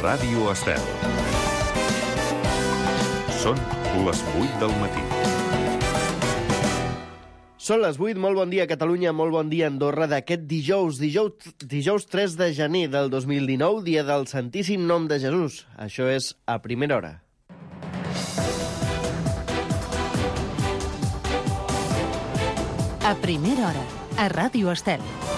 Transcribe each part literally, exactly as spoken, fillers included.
Ràdio Estel. Són les vuit del matí. Són les vuit, molt bon dia Catalunya, molt bon dia Andorra d'aquest dijous, dijous, dijous tres de gener del dos mil dinou, dia del Santíssim Nom de Jesús. Això és A Primera Hora. A Primera Hora, a Ràdio Estel.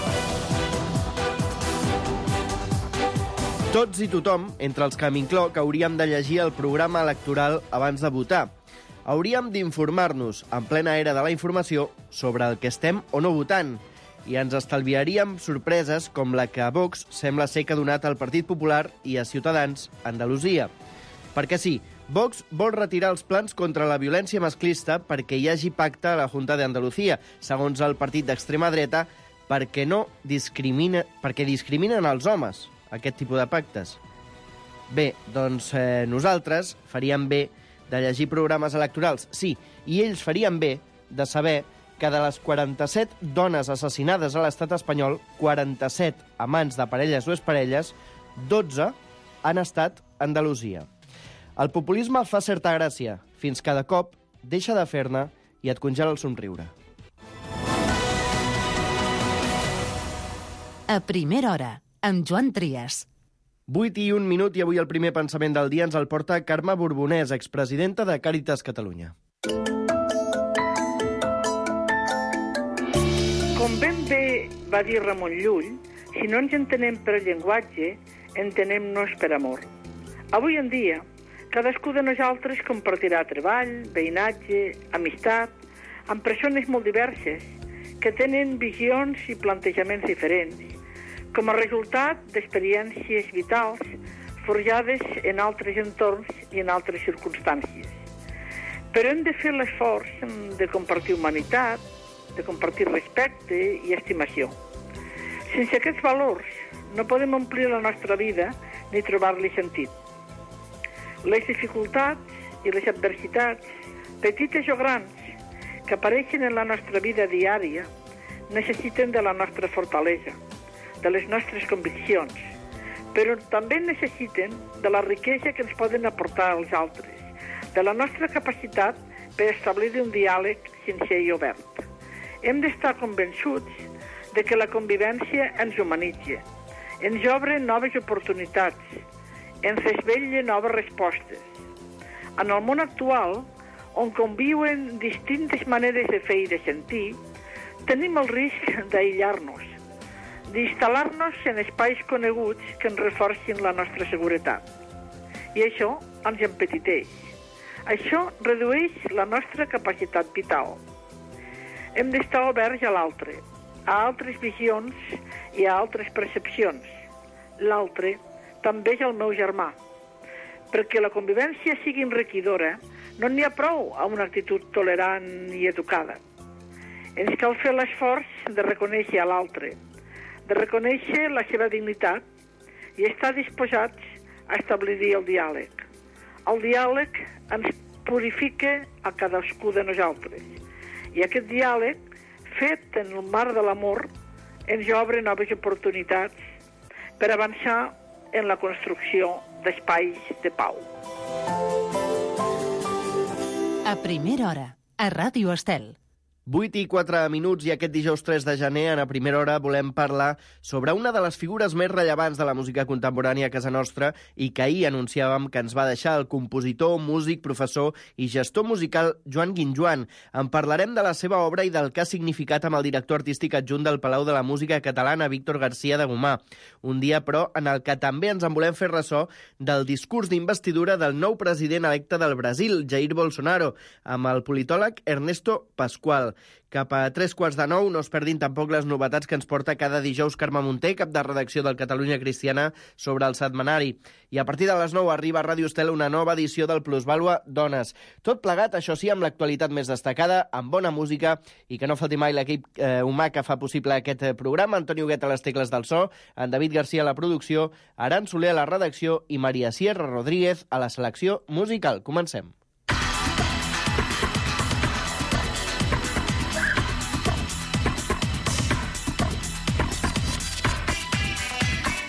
Tots i tothom, entre els que m'incloc, hauríem de llegir el programa electoral abans de votar. Hauríem d'informar-nos, en plena era de la informació, sobre el que estem o no votant, i ens estalviaríem sorpreses com la que a Vox sembla ser que ha donat al Partit Popular i a Ciutadans a Andalusia. Perquè sí, Vox vol retirar els plans contra la violència masclista perquè hi hagi pacte a la Junta de Andalucía, segons el partit d'extrema dreta, perquè no discrimina, perquè discriminen els homes, aquest tipus de pactes. Bé, doncs eh, nosaltres faríem bé de llegir programes electorals, sí, i ells farien bé de saber que de les quaranta-set dones assassinades a l'estat espanyol, quaranta-set a mans de parelles o exparelles, dotze han estat a Andalusia. El populisme fa certa gràcia, fins que de cop deixa de fer-ne i et congela el somriure. A Primera Hora, amb Joan Trias. vuit i un minut i avui el primer pensament del dia ens el porta Carme Borbonès, expresidenta de Càritas Catalunya. Com ben bé va dir Ramon Llull, si no ens entenem per llenguatge, entenem-nos per amor. Avui en dia, cadascú de nosaltres compartirà treball, veïnatge, amistat, amb persones molt diverses, que tenen visions i plantejaments diferents, com a resultat d'experiències vitals forjades en altres entorns i en altres circumstàncies. Però hem de fer l'esforç de compartir humanitat, de compartir respecte i estimació. Sense aquests valors no podem omplir la nostra vida ni trobar-li sentit. Les dificultats i les adversitats, petites o grans, que apareixen en la nostra vida diària, necessiten de la nostra fortalesa, de les nostres conviccions, però també necessiten de la riquesa que ens poden aportar els altres, de la nostra capacitat per establir un diàleg sincer i obert. Hem d'estar convençuts de que la convivència ens humanitza, ens obre noves oportunitats, ens desvetlla noves respostes. En el món actual, on conviuen distintes maneres de fer i de sentir, tenim el risc d'aïllar-nos, d'instal·lar-nos en espais coneguts que ens reforcin la nostra seguretat. I això ens empetiteix. Això redueix la nostra capacitat vital. Hem d'estar oberts a l'altre, a altres visions i a altres percepcions. L'altre també és el meu germà. Perquè la convivència sigui enriquidora, no n'hi ha prou a una actitud tolerant i educada. Ens cal fer l'esforç de reconèixer a l'altre, de reconèixer la seva dignitat i estar disposats a establir el diàleg. El diàleg ens purifica a cadascú de nosaltres. I aquest diàleg, fet en el marc de l'amor, ens obre noves oportunitats per avançar en la construcció d'espais de pau. A Primera Hora, a Ràdio Estel. vuit i quatre minuts i aquest dijous tres de gener, en A Primera Hora, volem parlar sobre una de les figures més rellevants de la música contemporània a casa nostra i que ahir anunciàvem que ens va deixar el compositor, músic, professor i gestor musical Joan Guinjoan. En parlarem de la seva obra i del que ha significat amb el director artístic adjunt del Palau de la Música Catalana, Víctor García de Gomà. Un dia, però, en el que també ens en volem fer ressò del discurs d'investidura del nou president electe del Brasil, Jair Bolsonaro, amb el politòleg Ernesto Pascual. Cap a tres quarts de nou, no es perdin tampoc les novetats que ens porta cada dijous Carme Munté, cap de redacció del Catalunya Cristiana, sobre el setmanari. I a partir de les nou arriba a Ràdio Estel una nova edició del Plusvàlua Dones. Tot plegat, això sí, amb l'actualitat més destacada, amb bona música i que no falti mai l'equip eh, humà que fa possible aquest programa. Antoni Huguet a les tecles del so, en David Garcia a la producció, Aran Soler a la redacció i Maria Sierra Rodríguez a la selecció musical. Comencem.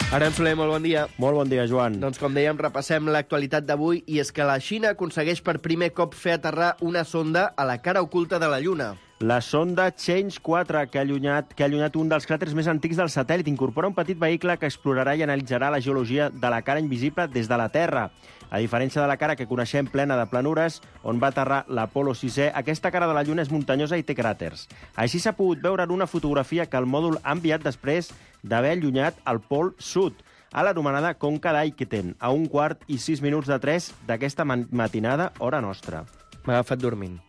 Aran Soler, molt bon dia. Molt bon dia, Joan. Doncs com dèiem, repassem l'actualitat d'avui i és que la Xina aconsegueix per primer cop fer aterrar una sonda a la cara oculta de la Lluna. La sonda Change quatre, que ha allunyat, que ha allunyat un dels cràters més antics del satèl·lit, incorpora un petit vehicle que explorarà i analitzarà la geologia de la cara invisible des de la Terra. A diferència de la cara que coneixem plena de planures, on va aterrar l'Apolo sisè, aquesta cara de la Lluna és muntanyosa i té cràters. Així s'ha pogut veure en una fotografia que el mòdul ha enviat després d'haver allunyat el pol sud, a l'anomenada Conca d'Aitken, a un quart i sis minuts de tres d'aquesta matinada, hora nostra. M'ha agafat dormint.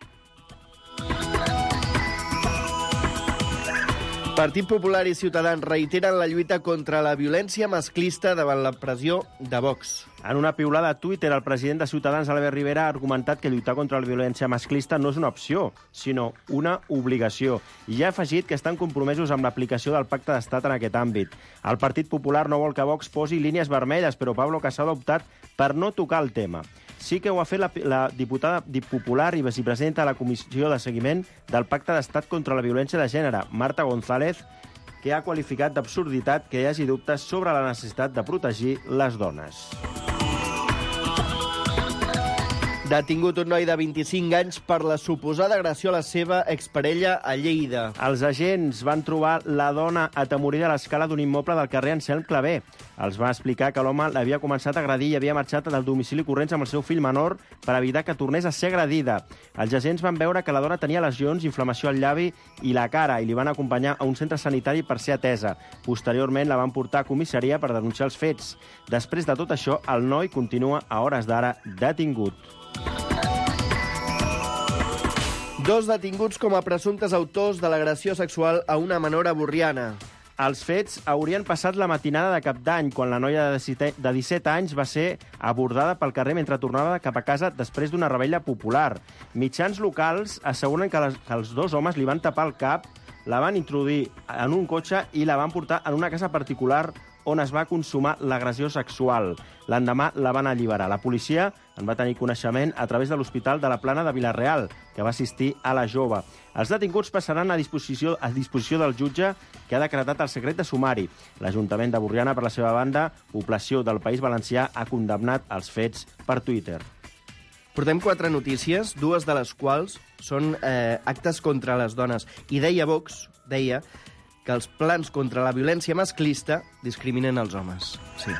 Partit Popular i Ciutadans reiteren la lluita contra la violència masclista davant la pressió de Vox. En una piulada a Twitter, el president de Ciutadans, Albert Rivera, ha argumentat que lluitar contra la violència masclista no és una opció, sinó una obligació. I ha afegit que estan compromesos amb l'aplicació del pacte d'estat en aquest àmbit. El Partit Popular no vol que Vox posi línies vermelles, però Pablo Casado ha optat per no tocar el tema. Sí que ho ha fet la, la diputada popular i vicepresidenta de la Comissió de Seguiment del Pacte d'Estat contra la Violència de Gènere, Marta González, que ha qualificat d'absurditat que hi hagi dubtes sobre la necessitat de protegir les dones. Detingut un noi de vint-i-cinc anys per la suposada agressió a la seva exparella a Lleida. Els agents van trobar la dona atemorida a l'escala d'un immoble del carrer Anselm Clavé. Els va explicar que l'home l'havia començat a agredir i havia marxat del domicili corrents amb el seu fill menor per evitar que tornés a ser agredida. Els agents van veure que la dona tenia lesions, inflamació al llavi i la cara i li van acompanyar a un centre sanitari per ser atesa. Posteriorment la van portar a comissaria per denunciar els fets. Després de tot això, el noi continua a hores d'ara detingut. Dos detinguts com a presumptes autors de l'agressió sexual a una menor a Borriana. Els fets haurien passat la matinada de Cap d'Any, quan la noia de disset anys va ser abordada pel carrer mentre tornava cap a casa després d'una revetlla popular. Mitjans locals asseguren que, les, que els dos homes li van tapar el cap, la van introduir en un cotxe i la van portar en una casa particular on es va consumar l'agressió sexual. L'endemà la van alliberar. La policia en va tenir coneixement a través de l'Hospital de la Plana de Vila-real, que va assistir a la jove. Els detinguts passaran a disposició, a disposició del jutge, que ha decretat el secret de sumari. L'Ajuntament de Borriana, per la seva banda, població del País Valencià, ha condemnat els fets per Twitter. Portem quatre notícies, dues de les quals són eh, actes contra les dones. I deia Vox, deia, que els plans contra la violència masclista discriminen els homes. Sí.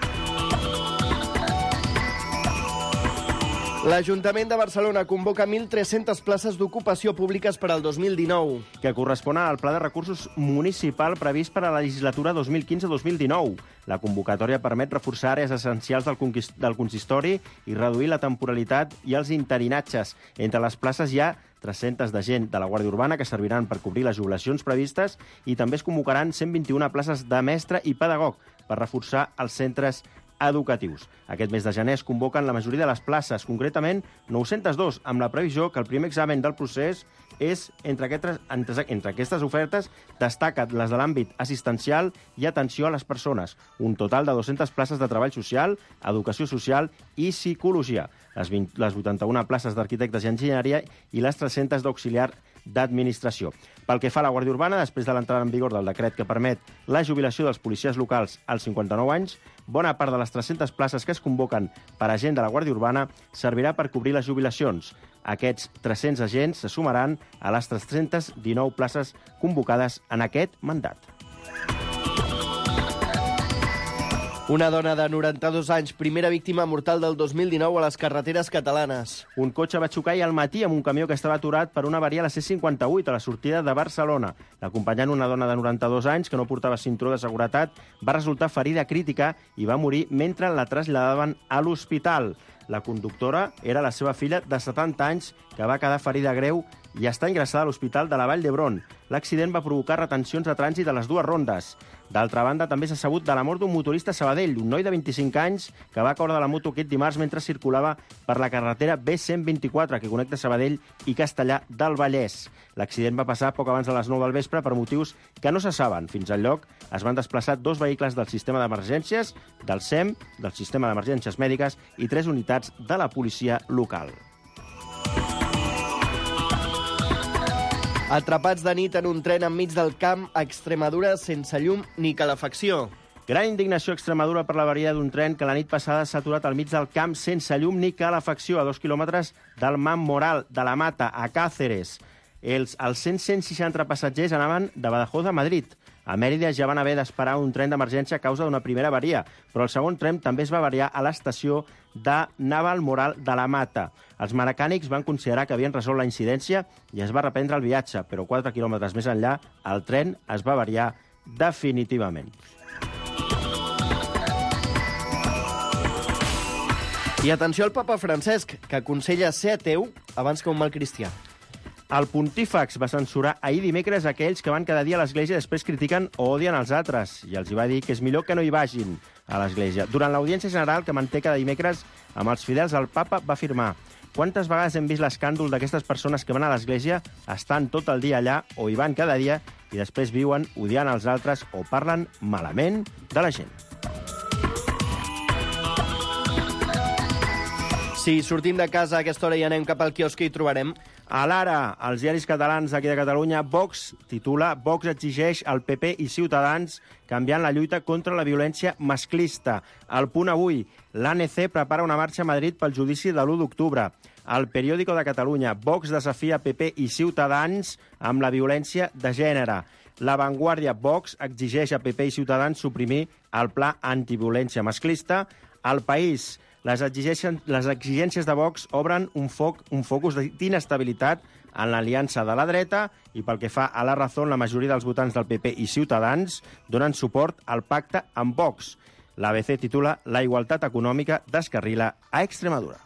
L'Ajuntament de Barcelona convoca mil tres-centes places d'ocupació públiques per al dos mil dinou. Que correspon al Pla de Recursos Municipal previst per a la legislatura dos mil quinze dos mil dinou. La convocatòria permet reforçar àrees essencials del, del consistori i reduir la temporalitat i els interinatges. Entre les places hi ha tres-centes de gent de la Guàrdia Urbana que serviran per cobrir les jubilacions previstes i també es convocaran cent vint-i-una places de mestre i pedagog per reforçar els centres educatius. Aquest mes de gener es convoquen la majoria de les places, concretament nou-centes dos, amb la previsió que el primer examen del procés és entre aquestes, entre, entre aquestes ofertes destaca les de l'àmbit assistencial i atenció a les persones. Un total de dues-centes places de treball social, educació social i psicologia. Les, vint, les vuitanta-una places d'arquitectes i enginyeria i les tres-centes d'auxiliar d'administració. Pel que fa a la Guàrdia Urbana, després de l'entrada en vigor del decret que permet la jubilació dels policies locals als cinquanta-nou anys, bona part de les tres-centes places que es convoquen per a gent de la Guàrdia Urbana servirà per cobrir les jubilacions. Aquests tres-cents agents se sumaran a les tres-centes dinou places convocades en aquest mandat. Una dona de noranta-dos anys, primera víctima mortal del dos mil dinou a les carreteres catalanes. Un cotxe va xocar ahir al matí amb un camió que estava aturat per una avaria a la C cinquanta-vuit a la sortida de Barcelona. L'acompanyant, una dona de noranta-dos anys que no portava cinturó de seguretat, va resultar ferida crítica i va morir mentre la traslladaven a l'hospital. La conductora era la seva filla de setanta anys, que va quedar ferida greu i està ingressada a l'Hospital de la Vall d'Hebron. L'accident va provocar retencions de trànsit a les dues rondes. D'altra banda, també s'ha sabut de la mort d'un motorista a Sabadell, un noi de vint-i-cinc anys que va caure de la moto aquest dimarts mentre circulava per la carretera B cent vint-i-quatre, que connecta Sabadell i Castellar del Vallès. L'accident va passar poc abans de les nou del vespre per motius que no se saben. Fins al lloc es van desplaçar dos vehicles del sistema d'emergències, del S E M, del sistema d'emergències mèdiques i tres unitats de la policia local. Atrapats de nit en un tren enmig del camp a Extremadura sense llum ni calefacció. Gran indignació a Extremadura per l'avaria d'un tren que la nit passada s'ha aturat al mig del camp sense llum ni calefacció a dos quilòmetres del Mam Moral, de la Mata, a Càceres. Els, els cent seixanta passatgers anaven de Badajoz a Madrid. A Mèrida ja van haver d'esperar un tren d'emergència a causa d'una primera avaria, però el segon tren també es va avariar a l'estació de Naval Moral de la Mata. Els mecànics van considerar que havien resolt la incidència i es va reprendre el viatge, però quatre quilòmetres més enllà el tren es va avariar definitivament. I atenció al papa Francesc, que aconsella ser ateu abans que un mal cristià. El pontífex va censurar ahir dimecres aquells que van cada dia a l'església i després critiquen o odien els altres, i els hi va dir que és millor que no hi vagin a l'església. Durant l'audiència general que manté cada dimecres amb els fidels, el papa va afirmar: quantes vegades hem vist l'escàndol d'aquestes persones que van a l'església, estan tot el dia allà o hi van cada dia i després viuen odiant els altres o parlen malament de la gent. Si sortim de casa a aquesta hora i anem cap al quiosc, hi trobarem. A l'Ara, els diaris catalans d'aquí de Catalunya, Vox titula Vox exigeix al P P i Ciutadans canviant la lluita contra la violència masclista. Al Punt Avui, l'A N C prepara una marxa a Madrid pel judici de l'u d'octubre. Al Periódico de Catalunya, Vox desafia P P i Ciutadans amb la violència de gènere. La Vanguardia, Vox exigeix a P P i Ciutadans suprimir el pla antiviolència masclista. Al País, Les exigències, les exigències de Vox obren un, foc, un focus d'inestabilitat en l'aliança de la dreta i pel que fa a la Razón, la majoria dels votants del P P i Ciutadans donen suport al pacte amb Vox. L'A B C titula La igualtat econòmica descarrila a Extremadura.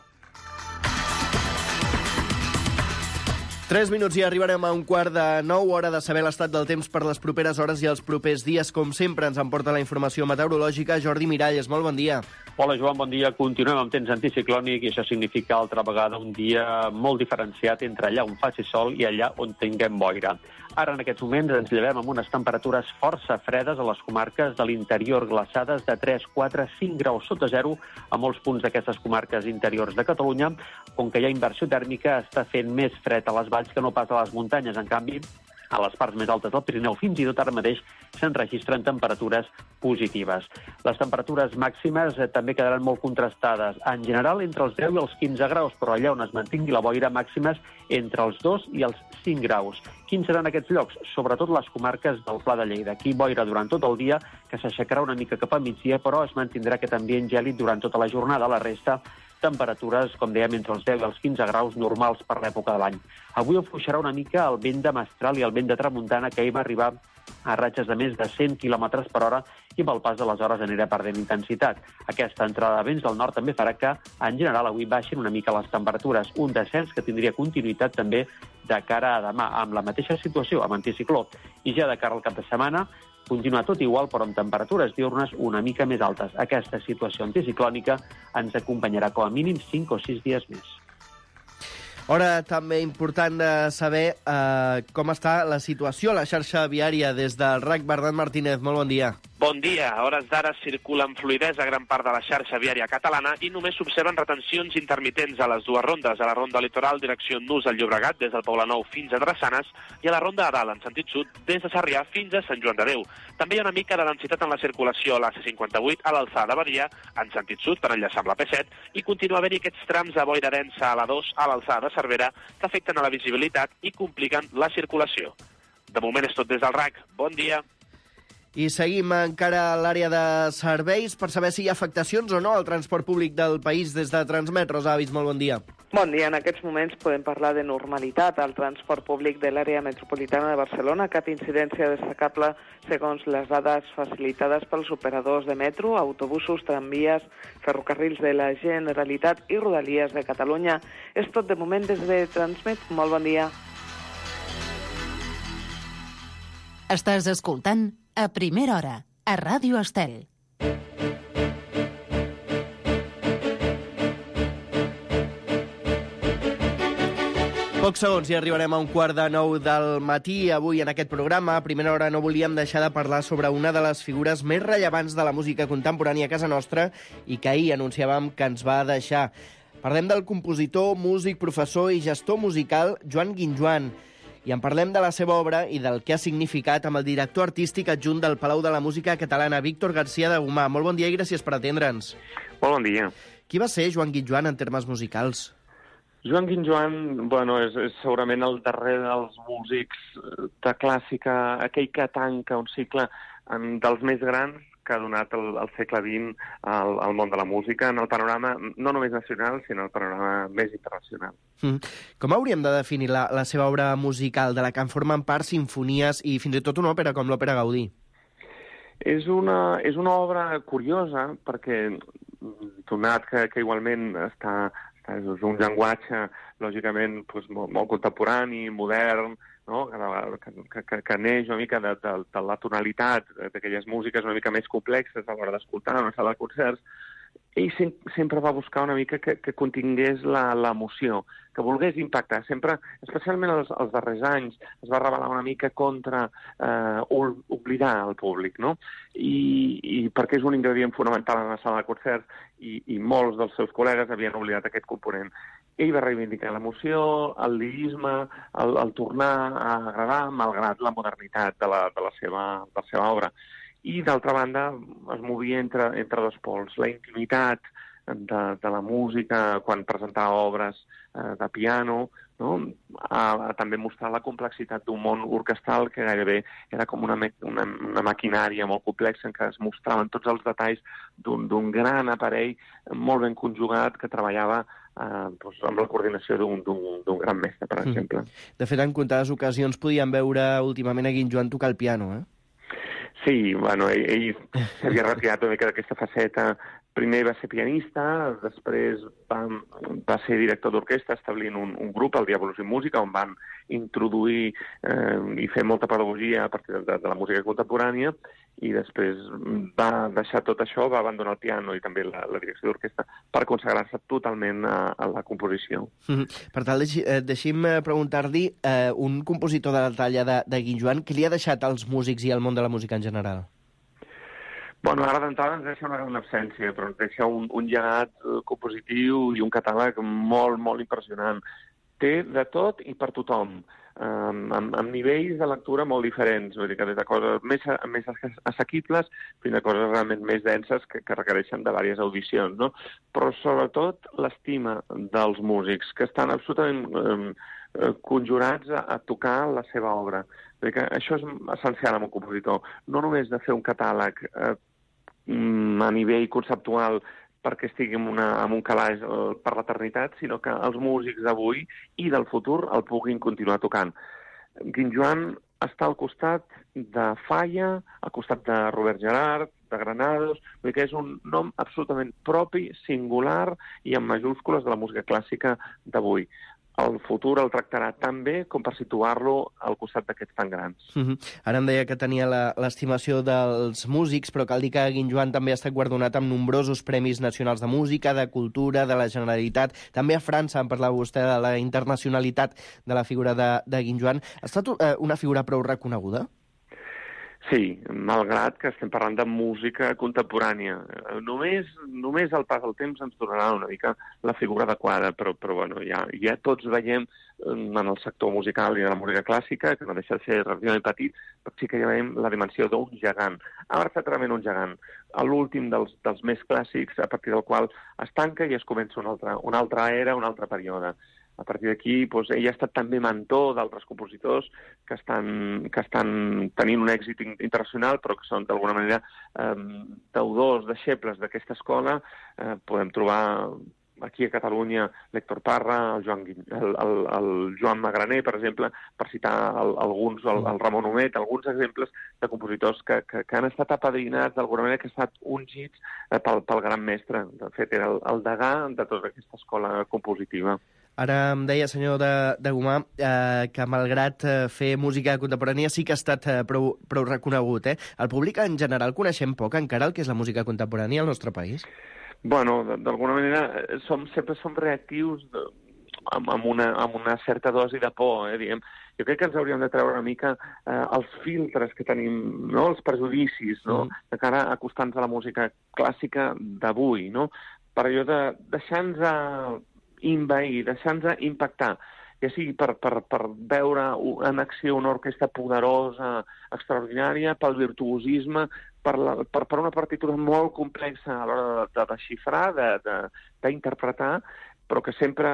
Tres minuts i arribarem a un quart de nou, hora de saber l'estat del temps per les properes hores i els propers dies. Com sempre, ens emporta la informació meteorològica Jordi Miralles. Molt bon dia. Hola, Joan, bon dia. Continuem amb temps anticiclònic i això significa altra vegada un dia molt diferenciat entre allà on faci sol i allà on tinguem boira. Ara, en aquests moments, ens llevem amb unes temperatures força fredes a les comarques de l'interior, glaçades de tres, quatre, cinc graus sota zero a molts punts d'aquestes comarques interiors de Catalunya. Com que hi ha inversió tèrmica, està fent més fred a les valls que no pas a les muntanyes. En canvi, a les parts més altes del Pirineu, fins i tot ara mateix, se'n registren temperatures positives. Les temperatures màximes eh, també quedaran molt contrastades. En general, entre els deu i els quinze graus, però allà on es mantingui la boira, màximes entre els dos i els cinc graus. Quins seran aquests llocs? Sobretot les comarques del Pla de Lleida. Aquí boira durant tot el dia, que s'aixecarà una mica cap a migdia, però es mantindrà aquest ambient gèlid durant tota la jornada. La resta, temperatures, com dèiem, entre els deu i els quinze graus normals per l'època de l'any. Avui afluixarà una mica el vent de mestral i el vent de tramuntana, que ahir va arribar a ratxes de més de cent quilòmetres per hora i amb el pas de les hores anirà perdent intensitat. Aquesta entrada de vents del nord també farà que, en general, avui baixin una mica les temperatures. Un descens que tindria continuïtat també de cara a demà, amb la mateixa situació, amb anticicló. I ja de cara al cap de setmana, continua tot igual, però amb temperatures diurnes una mica més altes. Aquesta situació anticiclònica ens acompanyarà com a mínim cinc o sis dies més. Hora també important de saber eh, com està la situació a la xarxa viària des del R A C. Bernat Martínez, molt bon dia. Bon dia. A hores d'ara circula amb fluïdesa gran part de la xarxa viària catalana i només s'observen retencions intermitents a les dues rondes, a la ronda litoral direcció Nus al Llobregat, des del Poblenou fins a Drassanes, i a la ronda a dalt, en sentit sud, des de Sarrià fins a Sant Joan de Déu. També hi ha una mica de densitat en la circulació a la C cinquanta-vuit a l'alçada de Badia, en sentit sud, per enllaçar amb la P set, i continua a haver-hi aquests trams de boira densa a la dos a l'alçada de Cervera que afecten a la visibilitat i compliquen la circulació. De moment és tot des del R A C. Bon dia. I seguim encara a l'àrea de serveis per saber si hi ha afectacions o no al transport públic del país des de Transmet. Rosa Avis, molt bon dia. Bon dia. En aquests moments podem parlar de normalitat al transport públic de l'àrea metropolitana de Barcelona. Cap incidència destacable segons les dades facilitades pels operadors de metro, autobusos, tramvies, ferrocarrils de la Generalitat i Rodalies de Catalunya. És tot de moment des de Transmet. Molt bon dia. Estàs escoltant A Primera Hora, a Ràdio Estel. Pocs segons i arribarem a un quart de nou del matí. Avui, en aquest programa, a Primera Hora, no volíem deixar de parlar sobre una de les figures més rellevants de la música contemporània a casa nostra i que ahir anunciàvem que ens va deixar. Parlem del compositor, músic, professor i gestor musical Joan Guinjoan, i en parlem de la seva obra i del que ha significat amb el director artístic adjunt del Palau de la Música Catalana, Víctor García de Gomà. Molt bon dia i gràcies per atendre'ns. Molt bon dia. Qui va ser Joan Guitjoan en termes musicals? Joan Guitjoan, bueno, és, és segurament el darrer dels músics de clàssica, aquell que tanca un cicle en, dels més grans que ha donat el, el segle vint al, al món de la música, en el panorama no només nacional, sinó el panorama més internacional. Mm. Com hauríem de definir la, la seva obra musical, de la que en formen part sinfonies i fins i tot una òpera com l'Òpera Gaudí? És una, és una obra curiosa perquè, donat que, que igualment està... És un llenguatge, lògicament, doncs, molt, molt contemporani, modern, no? que, que, que, que neix una mica de, de, de la tonalitat d'aquelles músiques una mica més complexes a l'hora d'escoltar en una sala de concerts. Ell sempre va buscar una mica que, que contingués l'emoció, que volgués impactar. Sempre, especialment els, els darrers anys, es va revelar una mica contra eh, oblidar el públic, no? I, i perquè és un ingredient fonamental en la sala de concerts i, i molts dels seus col·legues havien oblidat aquest component. Ell va reivindicar l'emoció, el lirisme, el, el tornar a agradar, malgrat la modernitat de la, de la, seva, de la seva obra. I, d'altra banda, es movia entre, entre dos pols. La intimitat de, de la música, quan presentava obres eh, de piano, no? a, a també mostrar la complexitat d'un món orquestral que gairebé era com una, una, una maquinària molt complexa en què es mostraven tots els detalls d'un gran aparell molt ben conjugat que treballava eh, doncs, amb la coordinació d'un gran mestre, per exemple. Mm. De fet, en comptades ocasions podíem veure últimament a Guitjoan tocar el piano, eh? Sí, bueno, ell, ell s'havia retirat una mica d'aquesta faceta. Primer va ser pianista, després va, va ser director d'orquestra establint un, un grup, el Diabolus in Música, on van introduir eh, i fer molta pedagogia a partir de, de la música contemporània, i després va deixar tot això, va abandonar el piano i també la, la direcció d'orquestra per consagrar-se totalment a, a la composició. Mm-hmm. Per tant, deixi, eh, deixi'm preguntar-li, eh, un compositor de la talla de, de Guitjoan, què li ha deixat als músics i al món de la música en general? Bueno, ara d'entrada ens deixa una gran absència, però ens deixa un, un llegat eh, compositiu i un catàleg molt, molt impressionant. Té de tot i per tothom, eh, amb, amb nivells de lectura molt diferents, vull dir que des de coses més, més assequibles fins a coses realment més denses que, que requereixen de diverses audicions, no? Però sobretot l'estima dels músics, que estan absolutament eh, conjurats a, a tocar la seva obra. Vull dir que això és essencial en un compositor, no només de fer un catàleg eh, a nivell conceptual perquè estigui en, una, en un calaix per l'eternitat, sinó que els músics d'avui i del futur el puguin continuar tocant. Guitjoan està al costat de Falla, al costat de Robert Gerhard, de Granados, vull dir que és un nom absolutament propi, singular i en majúscules de la música clàssica d'avui. El futur el tractarà tan bé com per situar-lo al costat d'aquests tan grans. Mm-hmm. Ara em deia que tenia l'estimació dels músics, però cal dir que Guitjoan també ha estat guardonat amb nombrosos premis nacionals de música, de cultura, de la Generalitat. També a França, en parlava vostè de la internacionalitat de la figura de, de Guitjoan. Ha estat eh, una figura prou reconeguda? Sí, malgrat que estem parlant de música contemporània. Només, només el pas del temps ens donarà una mica la figura adequada, però, però bueno, ja, ja tots veiem en el sector musical i de la música clàssica, que no deixa de ser relativament petit, però sí que ja veiem la dimensió d'un gegant. Ha estat realment un gegant. L'últim dels, dels més clàssics, a partir del qual es tanca i es comença una altra, una altra era, un altre període. A partir d'aquí, doncs, ell ha estat també mentor d'altres compositors que estan, que estan tenint un èxit internacional, però que són, d'alguna manera, eh, deudors, deixebles d'aquesta escola. Eh, podem trobar aquí a Catalunya l'Héctor Parra, el Joan, el, el, el Joan Magraner, per exemple, per citar el, alguns, el, el Ramon Humet, alguns exemples de compositors que, que, que han estat apadrinats, d'alguna manera, que han estat ungits eh, pel, pel gran mestre. De fet, era el, el degà de tota aquesta escola compositiva. Ara em deia, senyor de, de Gomà, eh, que malgrat eh, fer música contemporània sí que ha estat eh, prou, prou reconegut. Eh? El públic en general coneixem poc encara el que és la música contemporània al nostre país? Bueno, d'alguna manera som, sempre som reactius de, amb, amb, una, amb una certa dosi de por, eh, diguem. Jo crec que ens hauríem de treure una mica eh, els filtres que tenim, no? Els prejudicis, no? Mm. De cara a acostar-nos a la música clàssica d'avui, no? Per allò de deixar-nos invair, deixar-nos impactar. ja sigui per, per, per veure en acció una orquestra poderosa, extraordinària, pel virtuosisme, per, la, per, per una partitura molt complexa a l'hora de, de desxifrar, d'interpretar, però que sempre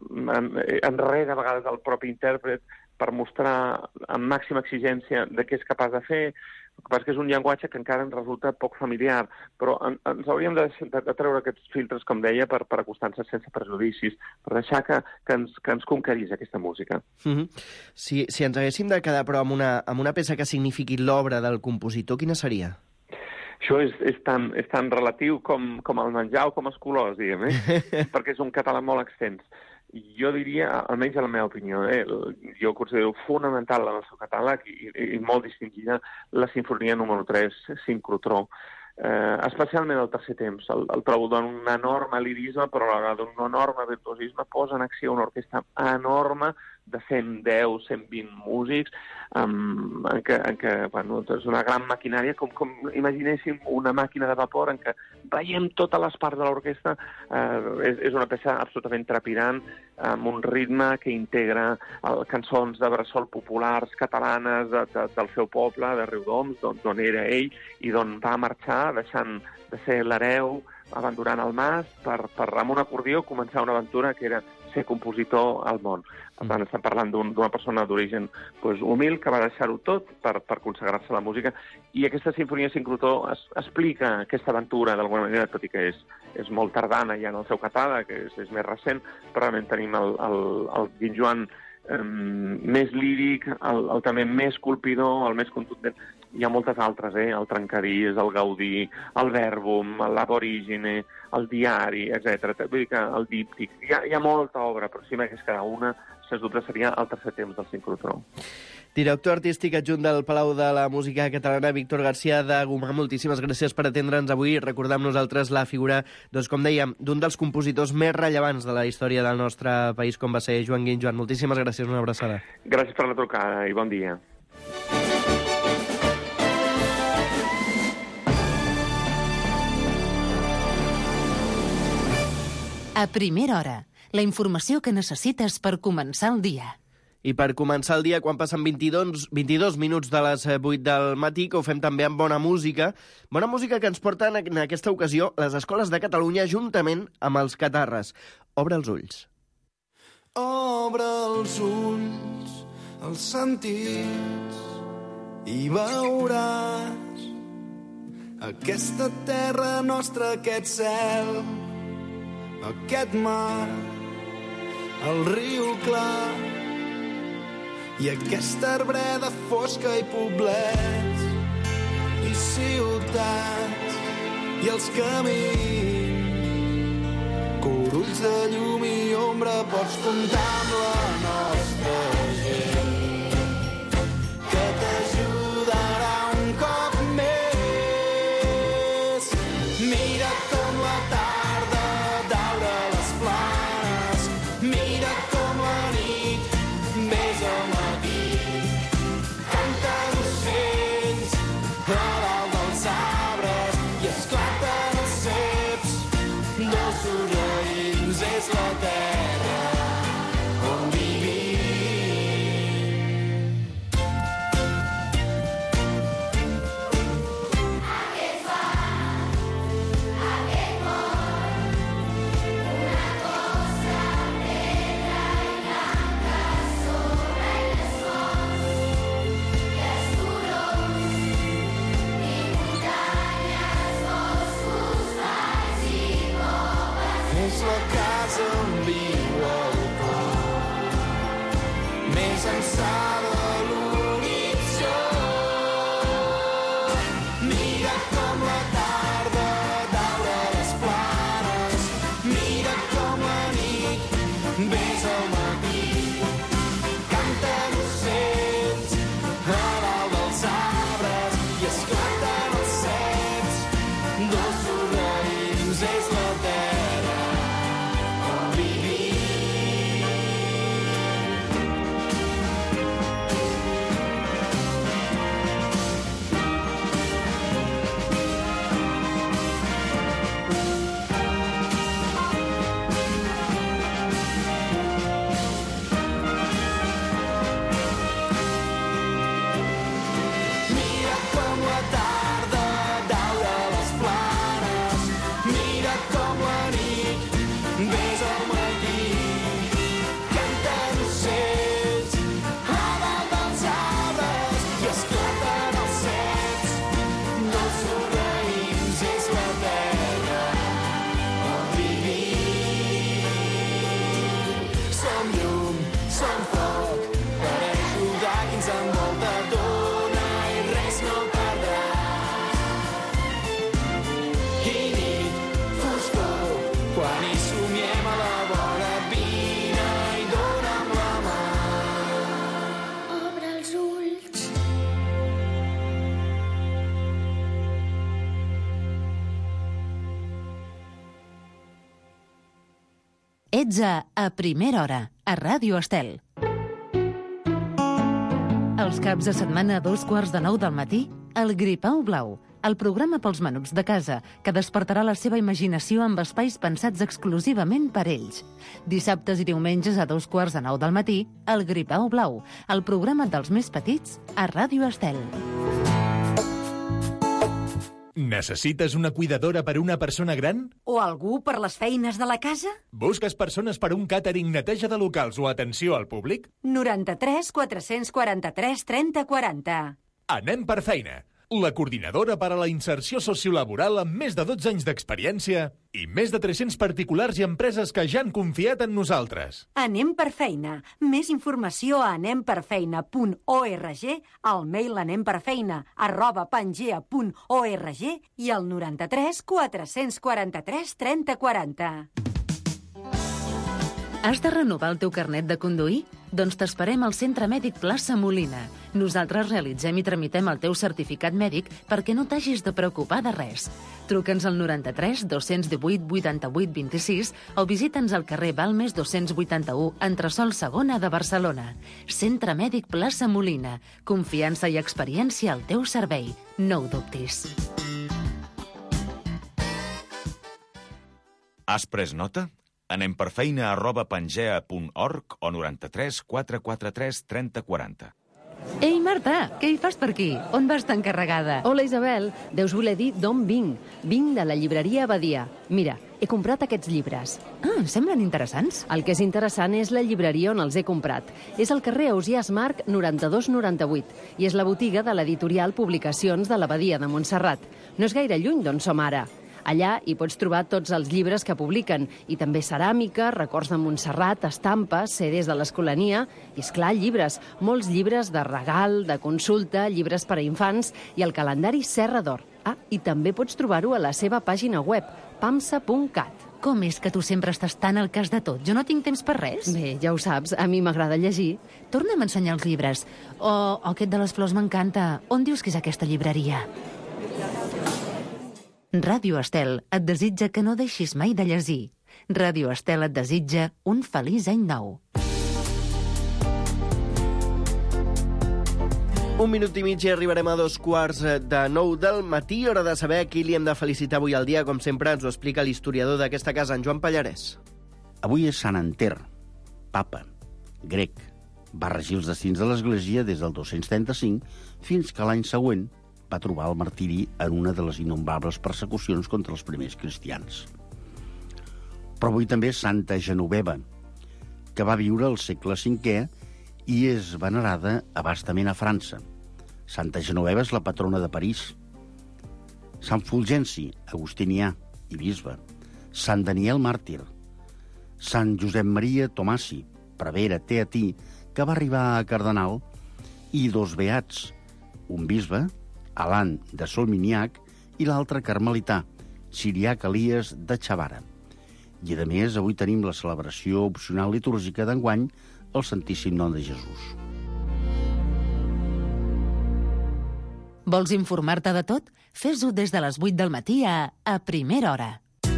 enrere a vegades el propi intèrpret per mostrar amb màxima exigència de què és capaç de fer. El que passa que és un llenguatge que encara ens resulta poc familiar, però en, ens hauríem de, de, de treure aquests filtres, com deia, per, per acostar-nos sense prejudicis, per deixar que, que, ens, que ens conquerís aquesta música. Mm-hmm. Si, si ens haguéssim de quedar, però, amb una, amb una peça que signifiqui l'obra del compositor, quina seria? Això és, és, tan, és tan relatiu com, com el menjar o com els colors, diguem, eh? Perquè és un català molt extens. Jo diria, almenys a la meva opinió, eh, jo considero fonamental en el seu catàleg i, i molt distingida la sinfonia número tres, Sincrotró. Eh, especialment el tercer temps. El, el trobo d'un enorme lirisme, però a l'hora d'un enorme virtuosisme posa en acció una orquestra enorme de cent deu, cent vint músics, um, en què, en què bueno, és una gran maquinària, com, com imaginéssim una màquina de vapor en què veiem totes les parts de l'orquestra. Uh, és, és una peça absolutament trepidant, amb un ritme que integra el, cançons de bressol populars catalanes de, de, del seu poble, de Riudoms, d'on era ell, i d'on va marxar, deixant de ser l'hereu, abandonant el mas, per, per amb un acordió començar una aventura que era ser compositor al món. Per tant, estem parlant d'una un, persona d'origen pues, humil que va deixar-ho tot per, per consagrar-se a la música, i aquesta sinfonia Sincrotró es, explica aquesta aventura d'alguna manera, tot i que és, és molt tardana ja en el seu catàleg, que és, és més recent, però realment tenim el, el, el Guinjoan eh, més líric, el, el també més colpidor, el més contundent. Hi ha moltes altres, eh? El Trencadís, el Gaudí, el Verbum, l'Aborigine, el Diari, etcètera. Vull dir que el Díptic. Hi ha, hi ha molta obra, però si m'hagués quedat una, sens dubte seria el tercer temps del Sincrotró. Director artístic adjunt del Palau de la Música Catalana, Víctor García de Gomà, moltíssimes gràcies per atendre'ns avui i recordar amb nosaltres la figura, doncs, com dèiem, d'un dels compositors més rellevants de la història del nostre país, com va ser Joan Guinjoan. Moltíssimes gràcies, una abraçada. Gràcies per la trucada i bon dia. A primera hora, la informació que necessites per començar el dia. I per començar el dia, quan passen vint-i-dos, vint-i-dos minuts de les vuit del matí, que ho fem també amb bona música. Bona música que ens porta en aquesta ocasió les escoles de Catalunya juntament amb els catarres. Obre els ulls. Obre els ulls, els sentits, i veuràs aquesta terra nostra, aquest cel, aquest mar, el riu clar, i aquesta arbreda fosca i poblets, i ciutats, i els camins, corulls de llum i ombra, pots comptar amb la nostra gent, que t'ajudarà un cop més. Mira com la tarda daura les planes, mira com la nit més al matí, canten ocells a dalt dels arbres i esclaten els ceps, dolços raïms, és la terra on vivim. Aquest far, aquest món, una cosa negra i blanca, sorra i les fonts, les turons, i muntanyes, boscos, valls i coves. És la casa on viu el cor, més ençà de l'horitzó. Mira com la tarda daura les planes, mira com la nit ves al matí, canten ocells a dalt dels arbres i esclaten els ceps, dolços raïms, és la terra on vivim. Ets a A Primera Hora, a Ràdio Estel. Els caps de setmana a dos quarts de nou del matí, el Gripau Blau, el programa pels menuts de casa, que despertarà la seva imaginació amb espais pensats exclusivament per ells. Dissabtes i diumenges a dos quarts de nou del matí, el Gripau Blau, el programa dels més petits a Ràdio Estel. Necessites una cuidadora per una persona gran? O algú per les feines de la casa? Busques persones per un càtering, neteja de locals o atenció al públic? noranta-tres quatre-cents quaranta-tres trenta quaranta. Anem per feina. La coordinadora per a la inserció sociolaboral amb més de dotze anys d'experiència i més de tres-cents particulars i empreses que ja han confiat en nosaltres. Anem per feina. Més informació a anemperfeina punt org, al mail anemperfeina arroba pangea punt org i al noranta-tres quatre-cents quaranta-tres trenta quaranta. Has de renovar el teu carnet de conduir? Doncs t'esperem al Centre Mèdic Plaça Molina. Nosaltres realitzem i tramitem el teu certificat mèdic perquè no t'hagis de preocupar de res. Truca'ns al noranta-tres dos-cents divuit vuitanta-vuit vint-i-sis o visita'ns al carrer Balmes dos-cents vuitanta-u, entresòl segona de Barcelona. Centre Mèdic Plaça Molina. Confiança i experiència al teu servei. No ho dubtis. Has pres nota? Anem per feina arroba pangea punt org o noranta-tres quatre quaranta-tres trenta quaranta. Ei, Marta, què hi fas per aquí? On vas tan carregada? Hola, Isabel. Deus voler dir d'on vinc. Vinc de la llibreria Abadia. Mira, he comprat aquests llibres. Ah, em semblen interessants. El que és interessant és la llibreria on els he comprat. És al carrer Ausiàs Marc noranta-dos noranta-vuit i és la botiga de l'editorial Publicacions de l'Abadia de Montserrat. No és gaire lluny d'on som ara. Allà hi pots trobar tots els llibres que publiquen, i també ceràmica, records de Montserrat, estampes, C Ds de l'Escolania, i, esclar, llibres. Molts llibres de regal, de consulta, llibres per a infants i el calendari Serra d'Or. Ah, i també pots trobar-ho a la seva pàgina web, pamsa punt cat. Com és que tu sempre estàs tan al cas de tot? Jo no tinc temps per res. Bé, ja ho saps, a mi m'agrada llegir. Torna'm a ensenyar els llibres. O, o aquest de les flors m'encanta. On dius que és aquesta llibreria? Ràdio Estel et desitja que no deixis mai de llegir. Ràdio Estel et desitja un feliç any nou. Un minut i mig i arribarem a dos quarts de nou del matí. Hora de saber a qui li hem de felicitar avui al dia. Com sempre, ens ho explica l'historiador d'aquesta casa, en Joan Pallarès. Avui és Sant Enter, papa, grec. Va regir els destins de l'Església des del dos-cents trenta-cinc fins que l'any següent va trobar el martiri en una de les innombrables persecucions contra els primers cristians. Però avui també és Santa Genoveva, que va viure al segle cinquè i és venerada abastament a França. Santa Genoveva és la patrona de París. Sant Fulgenci, agustinià i bisbe. Sant Daniel, màrtir. Sant Josep Maria Tomasi, prevere teatí, que va arribar a cardenal, i dos beats, un bisbe, Alan de Solminiac, i l'altre carmelità, Siriac Elies de Xavara. I, a més, avui tenim la celebració opcional litúrgica d'enguany al Santíssim Nom de Jesús. Vols informar-te de tot? Fes-ho des de les vuit del matí a A Primera Hora.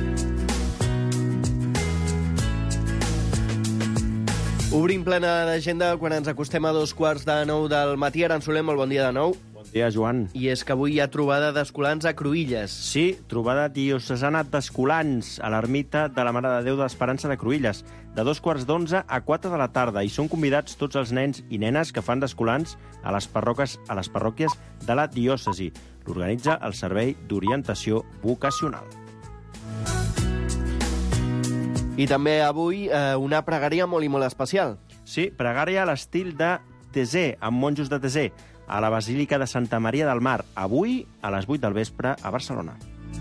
Obrim plena d'agenda quan ens acostem a dos quarts de nou del matí. Ara en Soler, molt bon dia de nou. Bon dia, Joan. I és que avui hi ha trobada d'escolans a Cruïlles. Sí, trobada diocesana d'escolans a l'ermita de la Mare de Déu d'Esperança de Cruïlles, de dos quarts d'onze a quatre de la tarda, i són convidats tots els nens i nenes que fan d'escolans a les parroques, a les parròquies de la diòcesi. L'organitza el Servei d'Orientació Vocacional. I també avui eh, una pregària molt i molt especial. Sí, pregària a l'estil de Tesè, amb monjos de Tesè, a la Basílica de Santa Maria del Mar, avui a les vuit del vespre a Barcelona.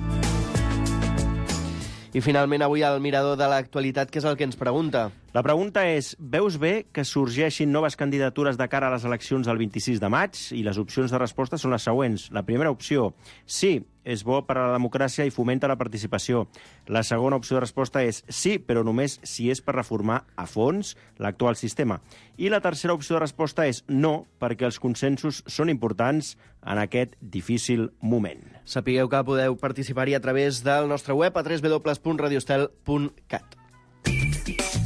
I finalment avui el mirador de l'actualitat, que és el que ens pregunta. La pregunta és, veus bé que sorgeixin noves candidatures de cara a les eleccions del vint-i-sis de maig? I les opcions de resposta són les següents. La primera opció, sí, és bo per a la democràcia i fomenta la participació. La segona opció de resposta és sí, però només si és per reformar a fons l'actual sistema. I la tercera opció de resposta és no, perquè els consensos són importants en aquest difícil moment. Sapigueu que podeu participar-hi a través del nostre web a w w w punt radiostel punt cat.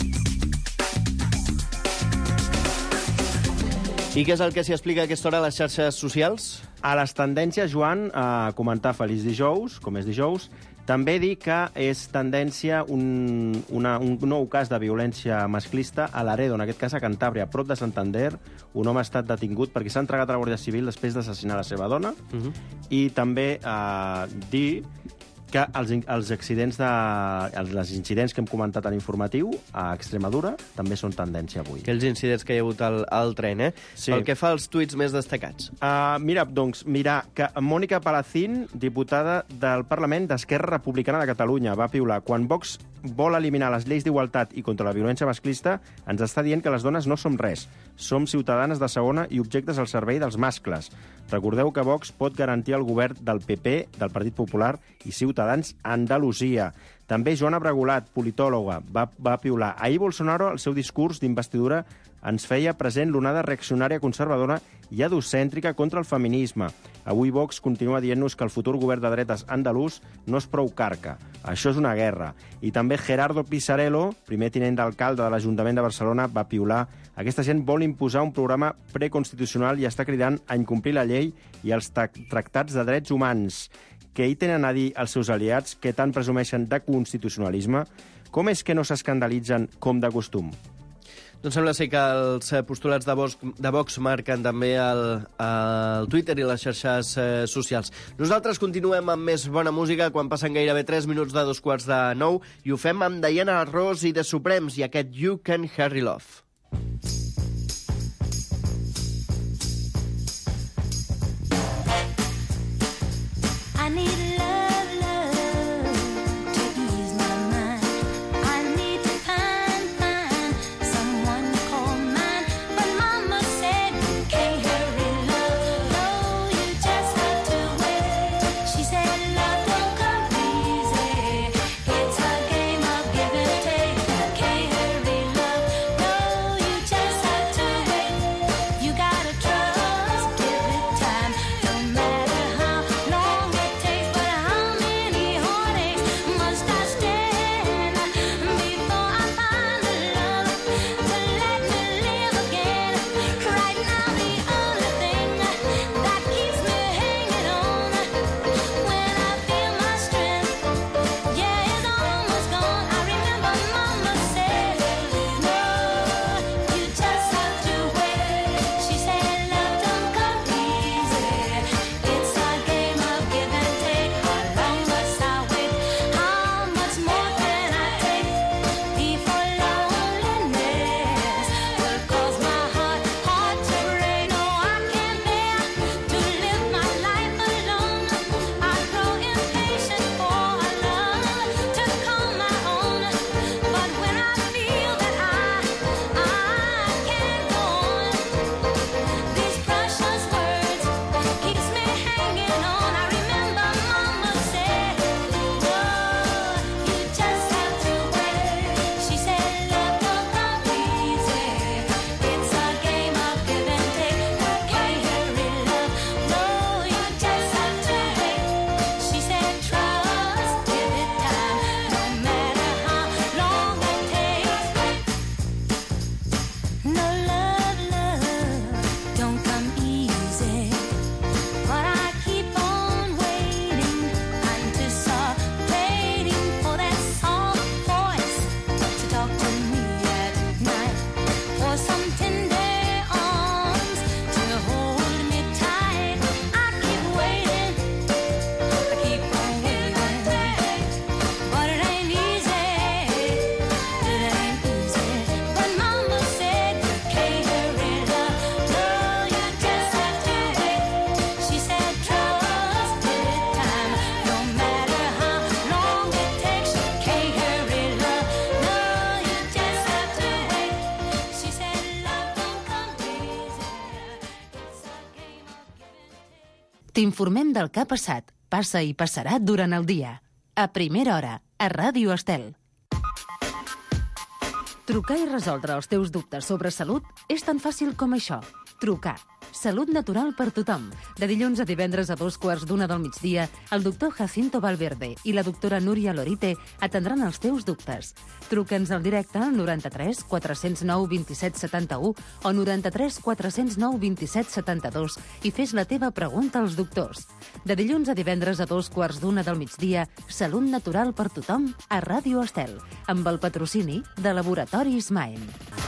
I què és el que s'hi explica a aquesta hora a les xarxes socials? A les tendències, Joan, a comentar feliç dijous, com és dijous, també dir que és tendència un, una, un nou cas de violència masclista a Laredo, en aquest cas a Cantàbria, prop de Santander. Un home ha estat detingut perquè s'ha entregat a la Guàrdia Civil després d'assassinar la seva dona. Uh-huh. I també eh, dir que els, els accidents de, els incidents que hem comentat a l'informatiu a Extremadura també són tendència avui. Aquells incidents que hi ha hagut al, al tren, eh? Sí. Pel que fa als tuits més destacats. Uh, mira, doncs, mirar que Mònica Palacín, diputada del Parlament d'Esquerra Republicana de Catalunya, va piular: quan Vox vol eliminar les lleis d'igualtat i contra la violència masclista, ens està dient que les dones no som res. Som ciutadanes de segona i objectes al servei dels mascles. Recordeu que Vox pot garantir el govern del P P, del Partit Popular i Ciutadans a Andalusia. També Joana Bregolat, politòloga, va, va piular: ahir Bolsonaro, al seu discurs d'investidura, ens feia present l'onada reaccionària conservadora i adocèntrica contra el feminisme. Avui Vox continua dient-nos que el futur govern de dretes andalús no és prou carca. Això és una guerra. I també Gerardo Pisarello, primer tinent d'alcalde de l'Ajuntament de Barcelona, va piular: aquesta gent vol imposar un programa preconstitucional i està cridant a incomplir la llei i els tractats de drets humans. Què hi tenen a dir els seus aliats, que tant presumeixen de constitucionalisme? Com és que no s'escandalitzen com de costum? Doncs sembla ser que els postulats de Vox, de Vox marquen també el, el Twitter i les xarxes eh, socials. Nosaltres continuem amb més bona música quan passen gairebé tres minuts de dos quarts de nou i ho fem amb Diana Ross i The Supremes i aquest You Can Hurry Love. I need love, love to ease my mind. I need to find, find someone to call mine. But Mama said you can't hurry love. No, you just have to wait. She said love don't come easy. It's a game of give and take. You can't hurry love. No, you just have to wait. You gotta trust, give it time. No matter how long it takes, but how many heartaches must I stand before I find the love to let me live again? Right now the only thing that keeps me hanging on when I feel my strength, yeah, is almost gone. I remember Mama said, no, you just have to wait. She said love don't come easy. It's a game of give and take. How long must I wait? How much more can I take before loneliness will cause my heart, heart to break? No, I can't bear to live my life alone. I grow impatient for a love to call my own. But when I feel that I, I can't go on, these precious words keeps me hanging on. I remember Mama said, no, you just have to wait. She said love don't come easy. It's a game of give and take. You can't hurry love. No, you just have to wait. She said trust, give it time. No matter how long it takes. No love, love don't come easy. But I keep on waiting, anticipating for that soft voice to talk to me at night, for some tender arms to hold me tight. I keep waiting, I keep on waiting, but it ain't easy, it ain't easy. But Mama said you can't hurry love. No, you just have to wait. She said trust, give it time. No matter how long it takes, you can't hurry love. No, you just have to wait. She said love don't come easy. It's a game of give and take. T'informem del que ha passat, passa i passarà durant el dia. A primera hora, a Ràdio Estel. Trucar i resoldre els teus dubtes sobre salut és tan fàcil com això. Trucar. Salut natural per tothom. De dilluns a divendres a dos quarts d'una del migdia, el doctor Jacinto Valverde i la doctora Núria Lorite atendran els teus dubtes. Truca'ns al directe al noranta-tres quatre zero nou dos set set u o noranta-tres quatre zero nou dos set set dos i fes la teva pregunta als doctors. De dilluns a divendres a dos quarts d'una del migdia, Salut natural per tothom a Ràdio Estel, amb el patrocini de Laboratoris Maen.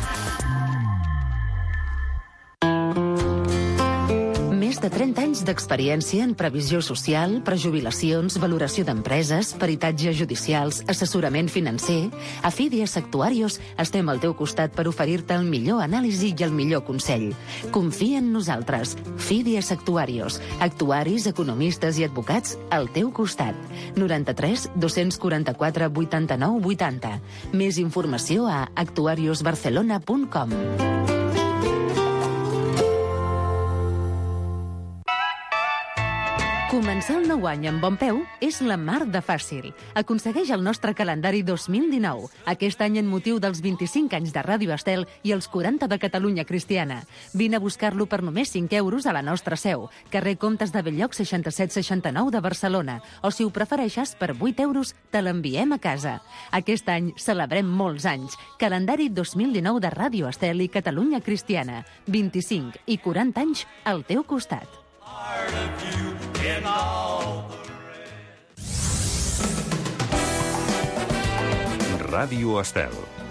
Més de trenta anys d'experiència en previsió social, prejubilacions, valoració d'empreses, peritatges judicials, assessorament financer. A Fidias Actuarios estem al teu costat per oferir-te el millor anàlisi i el millor consell. Confia en nosaltres. Fidias Actuarios. Actuaris, economistes i advocats al teu costat. noranta-tres dos quaranta-quatre vuitanta-nou vuitanta. Més informació a actuarios barcelona punt com. Començar el nou any amb bon peu és la mar de fàcil. Aconsegueix el nostre calendari dos mil dinou, aquest any en motiu dels vint-i-cinc anys de Ràdio Estel i els quaranta de Catalunya Cristiana. Vine a buscar-lo per només cinc euros a la nostra seu, carrer Comtes de Belllloc seixanta-set seixanta-nou de Barcelona, o si ho prefereixes, per vuit euros te l'enviem a casa. Aquest any celebrem molts anys. Calendari dos mil dinou de Ràdio Estel i Catalunya Cristiana. vint-i-cinc i quaranta anys al teu costat. Ràdio Estel.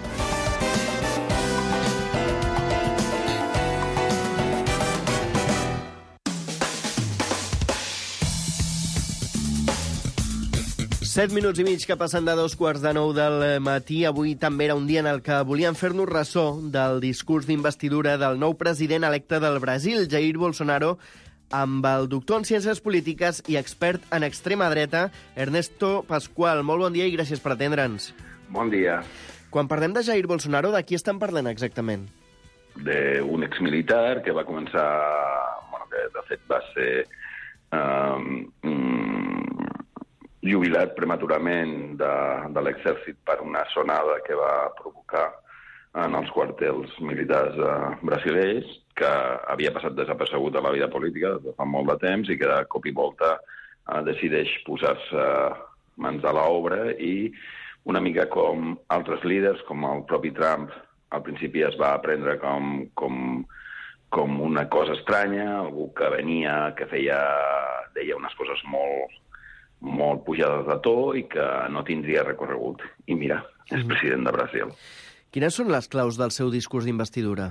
Set minuts i mig que passen de dos quarts de nou del matí. Avui també era un dia en el que volíem fer-nos ressò del discurs d'investidura del nou president electe del Brasil, Jair Bolsonaro, amb el doctor en Ciències Polítiques i expert en extrema dreta, Ernesto Pascual. Molt bon dia i gràcies per atendre'ns. Bon dia. Quan parlem de Jair Bolsonaro, de qui estem parlant exactament? D'un exmilitar que va començar... Bueno, que de fet va ser um, um, jubilat prematurament de, de l'exèrcit per una sonada que va provocar en els quartels militars uh, brasilers, que havia passat desapercebut a la vida política de fa molt de temps i que de cop i volta uh, decideix posar-se uh, mans a l'obra i una mica com altres líders, com el propi Trump, al principi es va prendre com, com, com una cosa estranya, algú que venia, que feia, deia unes coses molt, molt pujades de to i que no tindria recorregut. I mira, és president de Brasil. Quines són les claus del seu discurs d'investidura?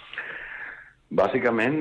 Bàsicament,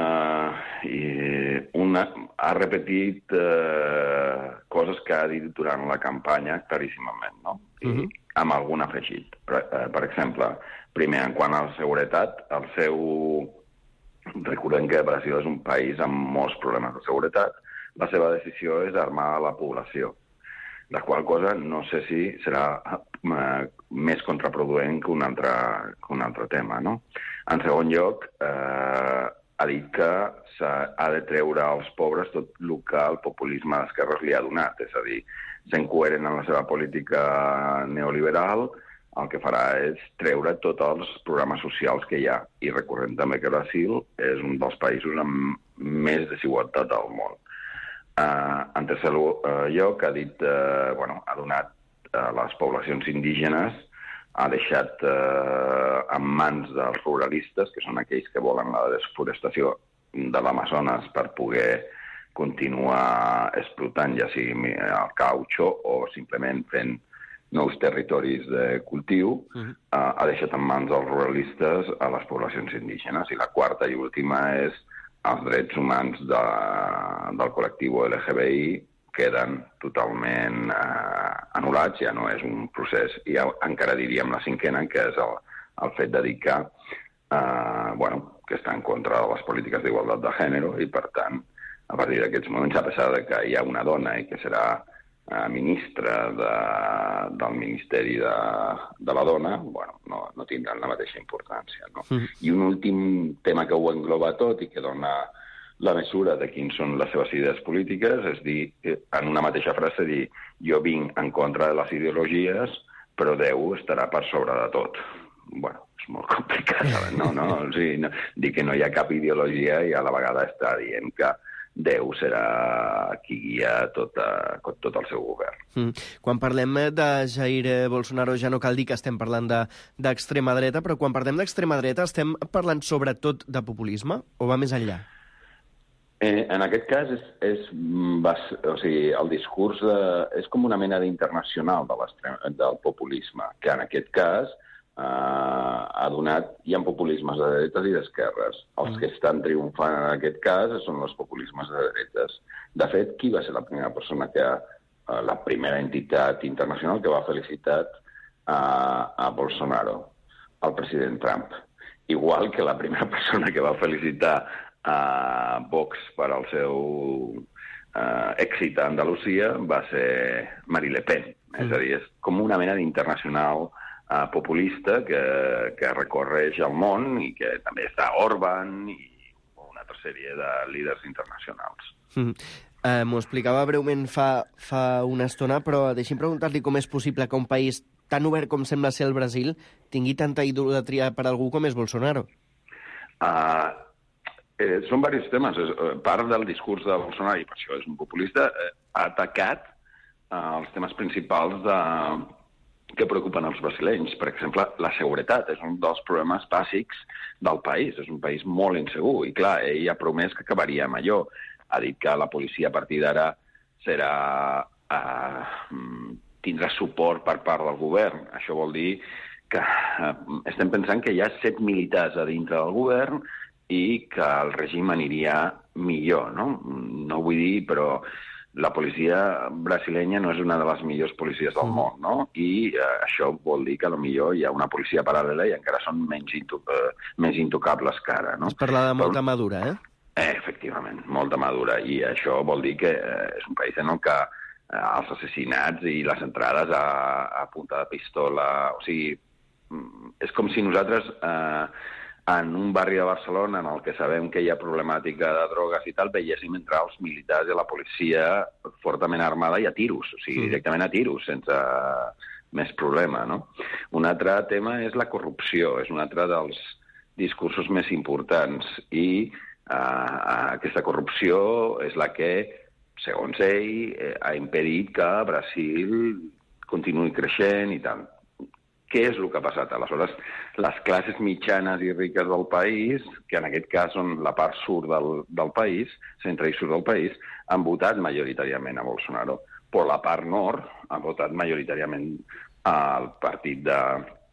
eh, una, ha repetit eh, coses que ha dit durant la campanya claríssimament, no? I uh-huh. amb algun afegit. Per, eh, per exemple, primer, en quant a la seguretat, el seu... Recordem que Brasil és un país amb molts problemes de seguretat. La seva decisió és armar la població, la qual cosa no sé si serà eh, més contraproduent que un altre, que un altre tema, no? En segon lloc, eh, ha dit que ha de treure als pobres tot el que el populisme d'esquerres li ha donat, és a dir, sent coherent en la seva política neoliberal, el que farà és treure tots els programes socials que hi ha. I recordem també que Brasil és un dels països amb més desigualtat del món. Uh, en tercer lloc, ha dit, uh, bueno, ha donat a uh, les poblacions indígenes, ha deixat uh, en mans dels ruralistes, que són aquells que volen la desforestació de l'Amazones per poder continuar explotant, ja sigui el cautxó o simplement fent nous territoris de cultiu, uh-huh. uh, ha deixat en mans dels ruralistes a les poblacions indígenes. I la quarta i última és els drets humans de, del col·lectiu L G B I queden totalment eh, anul·lats, ja no és un procés, i ja, encara diríem la cinquena, que és el, el fet de dir que, eh, bueno, que està en contra de les polítiques d'igualtat de gènere i, per tant, a partir d'aquests moments, a pesar de que hi ha una dona i que serà eh, ministra de, del Ministeri de, de la Dona, bueno, no, no tindran la mateixa importància, no? Mm. I un últim tema que ho engloba tot i que dona la mesura de quins són les seves idees polítiques, és dir, en una mateixa frase, dir jo vinc en contra de les ideologies, però Déu estarà per sobre de tot. Bueno, és molt complicat, no? no? O sigui, no, dir que no hi ha cap ideologia i a la vegada està dient que Déu serà qui guia tot, a, tot el seu govern. Mm. Quan parlem de Jair Bolsonaro ja no cal dir que estem parlant d'extrema de, dreta, però quan parlem d'extrema dreta estem parlant sobretot de populisme o va més enllà? Eh, en aquest cas, és, és, va, o sigui, el discurs de, és com una mena d'internacional de del populisme, que en aquest cas eh, ha donat... Hi ha populismes de dretes i d'esquerres. Els que estan triomfant en aquest cas són els populismes de dretes. De fet, qui va ser la primera persona que ha, la primera entitat internacional que va felicitar a, a Bolsonaro? El president Trump. Igual que la primera persona que va felicitar a Vox per al seu uh, èxit a Andalusia va ser Marine Le Pen. Mm. És a dir, és com una mena d'internacional uh, populista que, que recorreix el món i que també està Orbán i una altra sèrie de líders internacionals. Mm. Uh, M'ho explicava breument fa, fa una estona, però deixi'm preguntar-li com és possible que un país tan obert com sembla ser el Brasil tingui tanta idolatria per algú com és Bolsonaro. Uh, Eh, són diversos temes. Eh, part del discurs de Bolsonaro, i per això és un populista, eh, ha atacat eh, els temes principals de, que preocupen els brasilenys. Per exemple, la seguretat és un dels problemes bàsics del país. És un país molt insegur. I, clar, ell ha promès que acabaria amb allò. Ha dit que la policia a partir d'ara serà... Eh, tindrà suport per part del govern. Això vol dir que eh, estem pensant que hi ha set militars a dintre del govern i que el règim aniria millor, no? No vull dir, però la policia brasilenya no és una de les millors policies del món, no? I eh, això vol dir que potser hi ha una policia paral·lela i encara són menys, intu eh, més intocables que ara, no? Es parla de molta madura, eh? Eh, efectivament, molta madura. I això vol dir que eh, és un país en el que eh, els assassinats i les entrades a, a punta de pistola... O sigui, és com si nosaltres... Eh, en un barri de Barcelona en el que sabem que hi ha problemàtica de drogues i tal, veiéssim entrar els militars i la policia fortament armada i a tiros, o sigui, directament a tiros, sense més problema, no? Un altre tema és la corrupció, és un altre dels discursos més importants, i eh, aquesta corrupció és la que, segons ell, eh, ha impedit que Brasil continuï creixent i tal. Què és el que ha passat? Aleshores, les classes mitjanes i riques del país, que en aquest cas són la part sud del, del país, centre i sud del país, han votat majoritàriament a Bolsonaro. Però la part nord ha votat majoritàriament al partit de,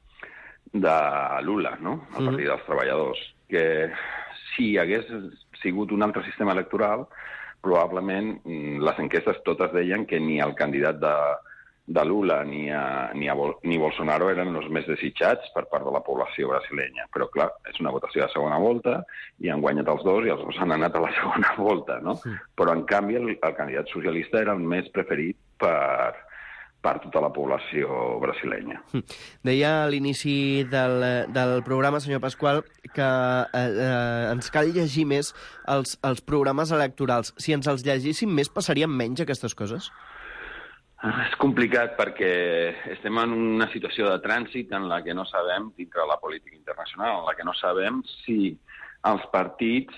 de Lula, no? El partit dels treballadors. Que si hi hagués sigut un altre sistema electoral, probablement les enquestes totes deien que ni el candidat de de Lula ni, a, ni, a, ni Bolsonaro eren els més desitjats per part de la població brasilenya. Però, clar, és una votació de segona volta i han guanyat els dos i els dos han anat a la segona volta, no? Sí. Però, en canvi, el, el candidat socialista era el més preferit per, per tota la població brasilenya. Deia a l'inici del, del programa, senyor Pasqual, que eh, eh, ens cal llegir més els, els programes electorals. Si ens els llegíssim més, passarien menys aquestes coses? És complicat perquè estem en una situació de trànsit en la que no sabem, dintre la política internacional, en la que no sabem si els partits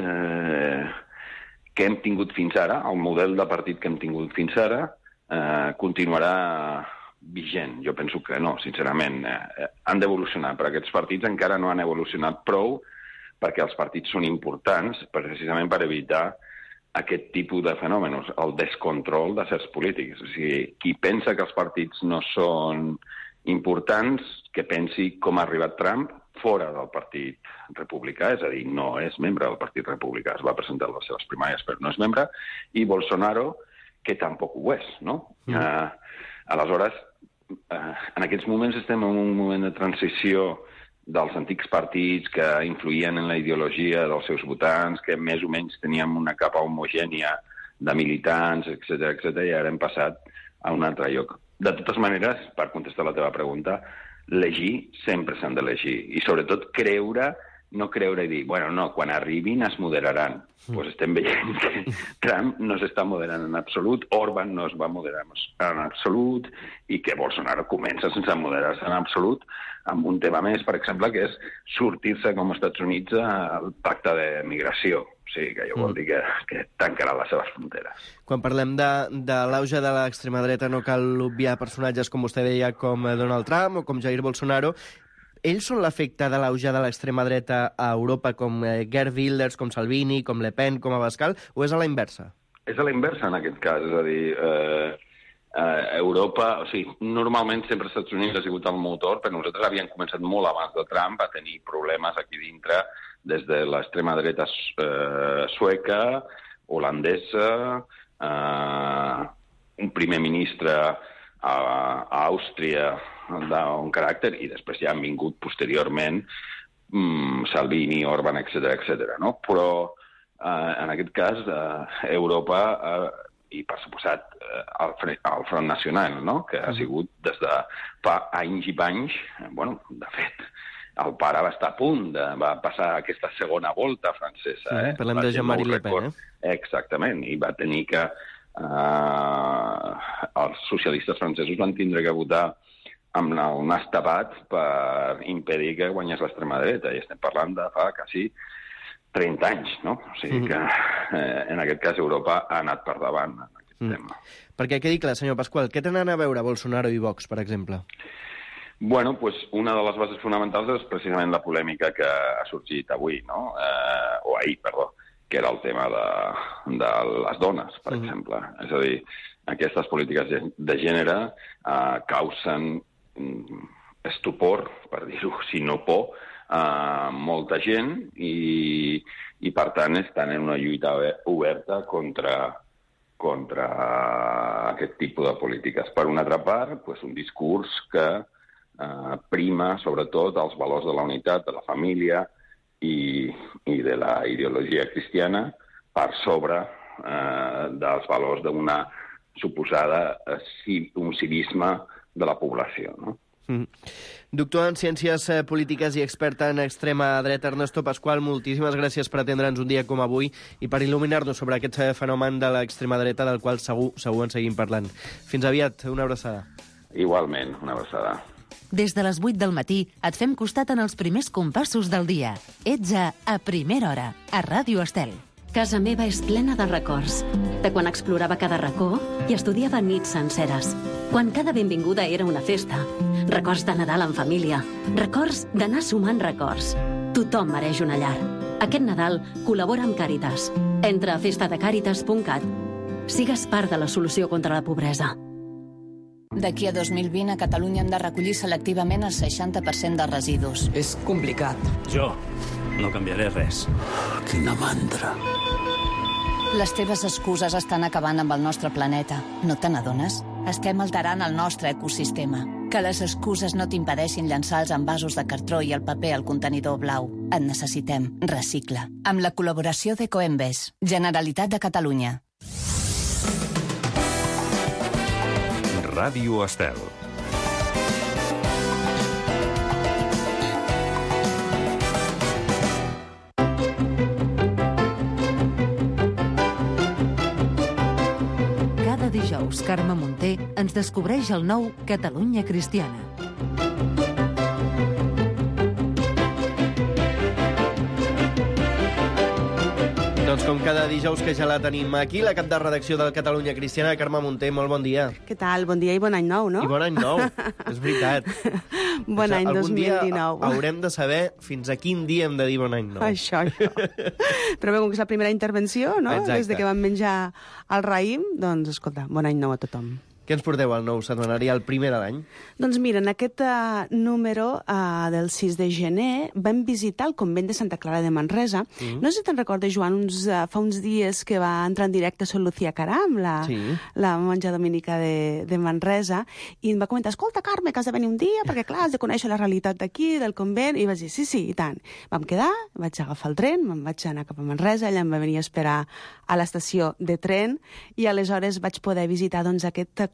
eh, que hem tingut fins ara, el model de partit que hem tingut fins ara, eh, continuarà vigent. Jo penso que no, sincerament. Eh, han d'evolucionar, però aquests partits encara no han evolucionat prou perquè els partits són importants precisament per evitar aquest tipus de fenòmenos, el descontrol de certs polítics. O sigui, qui pensa que els partits no són importants, que pensi com ha arribat Trump fora del partit republicà, és a dir, no és membre del partit republicà, es va presentar a les seves primàries però no és membre, i Bolsonaro, que tampoc ho és, no? Mm. Uh, aleshores, uh, en aquests moments estem en un moment de transició dels antics partits que influïen en la ideologia dels seus votants, que més o menys teníem una capa homogènia de militants, etcètera, etcètera, i ara hem passat a un altre lloc. De totes maneres, per contestar la teva pregunta, llegir sempre s'han de llegir, i sobretot creure no creure i dir, bueno, no, quan arribin es moderaran. Doncs pues estem veient que Trump no s'està moderant en absolut, Orban no es va moderar en absolut, i que Bolsonaro comença sense moderar-se en absolut, amb un tema més, per exemple, que és sortir-se com als Estats Units al pacte de migració. O sigui, que jo vol dir que, que tancarà les seves fronteres. Quan parlem de, de l'auge de l'extrema dreta no cal obviar personatges, com vostè deia, com Donald Trump o com Jair Bolsonaro. Ells són l'efecte de l'auge de l'extrema dreta a Europa, com Geert Wilders, com Salvini, com Le Pen, com Abascal, o és a la inversa? És a la inversa, en aquest cas. És a dir, eh, eh, Europa... O sigui, normalment sempre els Estats Units ha sigut el motor, però nosaltres havíem començat molt abans de Trump a tenir problemes aquí dintre, des de l'extrema dreta eh, sueca, holandesa, eh, un primer ministre a, a Àustria d'un caràcter, i després ja han vingut posteriorment mm, Salvini, Orban, etcètera, etcètera. No? Però eh, en aquest cas eh, Europa, eh, i per suposat eh, el, el Front Nacional, no? Que ha sigut des de fa anys i panys, eh, bueno, de fet, el pare va estar a punt, de, va passar aquesta segona volta francesa. Eh? Sí, parlem de Jean-Marie Le Pen, eh? Exactament, i va tenir que... Eh, els socialistes francesos van tindre que votar amb el nas tapat per impedir que guanyés l'extrema dreta, i estem parlant de fa quasi trenta anys, no? O sigui que, eh, en aquest cas, Europa ha anat per davant en aquest mm. tema. Perquè quedi clar, senyor Pasqual, què tenen a veure Bolsonaro i Vox, per exemple? Bueno, pues una de les bases fonamentals és precisament la polèmica que ha sorgit avui, no? Eh, o ahir, perdó, que era el tema de, de les dones, per mm. exemple. És a dir, aquestes polítiques de gènere eh, causen estupor, per dir-ho, si no por, a molta gent, i, i per tant estan en una lluita oberta contra, contra aquest tipus de polítiques. Per una altra part, pues, un discurs que eh, prima sobretot els valors de la unitat, de la família i, i de la ideologia cristiana per sobre eh, dels valors d'una suposada eh, un civisme de la població, no? Mm. Doctor en Ciències Polítiques i expert en extrema dreta, Ernesto Pasqual, moltíssimes gràcies per atendre'ns un dia com avui i per il·luminar-nos sobre aquest fenomen de l'extrema dreta del qual segur, segur en seguim parlant. Fins aviat, una abraçada. Igualment, una abraçada. Des de les vuit del matí et fem costat en els primers compassos del dia. Ets a A Primera Hora, a Ràdio Estel. Casa meva és plena de records, de quan explorava cada racó i estudiava nits senceres, quan cada benvinguda era una festa, records de Nadal en família, records d'anar sumant records. Tothom mereix una llar. Aquest Nadal col·labora amb Càritas. Entra a festa de càritas punt cat. Sigues part de la solució contra la pobresa. D'aquí a dos mil vint a Catalunya hem de recollir selectivament el seixanta per cent dels residus. És complicat. Jo no canviaré res. Quina mandra. Les teves excuses estan acabant amb el nostre planeta. No te n'adones? Estem alterant el nostre ecosistema. Que les excuses no t'impedeixin llançar els envasos de cartró i el paper al contenidor blau. Et necessitem. Recicla. Amb la col·laboració d'Ecoembes. Generalitat de Catalunya. Ràdio Estel. Cada dijous, Carme Munté ens descobreix el nou Catalunya Cristiana. Doncs com cada dijous que ja la tenim aquí, la cap de redacció del Catalunya Cristiana, Carme Munté, molt bon dia. Què tal? Bon dia i bon any nou, no? I bon any nou, és veritat. Bon any dos mil dinou. Algun dia haurem de saber fins a quin dia hem de dir bon any nou. Això, això. Però bé, com que és la primera intervenció, no? Exacte. Des de que vam menjar el raïm, doncs, escolta, bon any nou a tothom. Què ens porteu al nou setmanari, el primer de l'any? Doncs mira, en aquest uh, número uh, del sis de gener vam visitar el convent de Santa Clara de Manresa. Mm. No sé si te'n recordes, Joan, uns, uh, fa uns dies que va entrar en directe Sor Lucía Caram, la, sí. la monja dominica de, de Manresa, i em va comentar, escolta, Carme, que has de venir un dia, perquè clar, has de conèixer la realitat d'aquí, del convent, i vaig dir, sí, sí, i tant. Vam quedar, vaig agafar el tren, me'n vaig anar cap a Manresa, ella em va venir a esperar a l'estació de tren, i aleshores vaig poder visitar doncs, aquest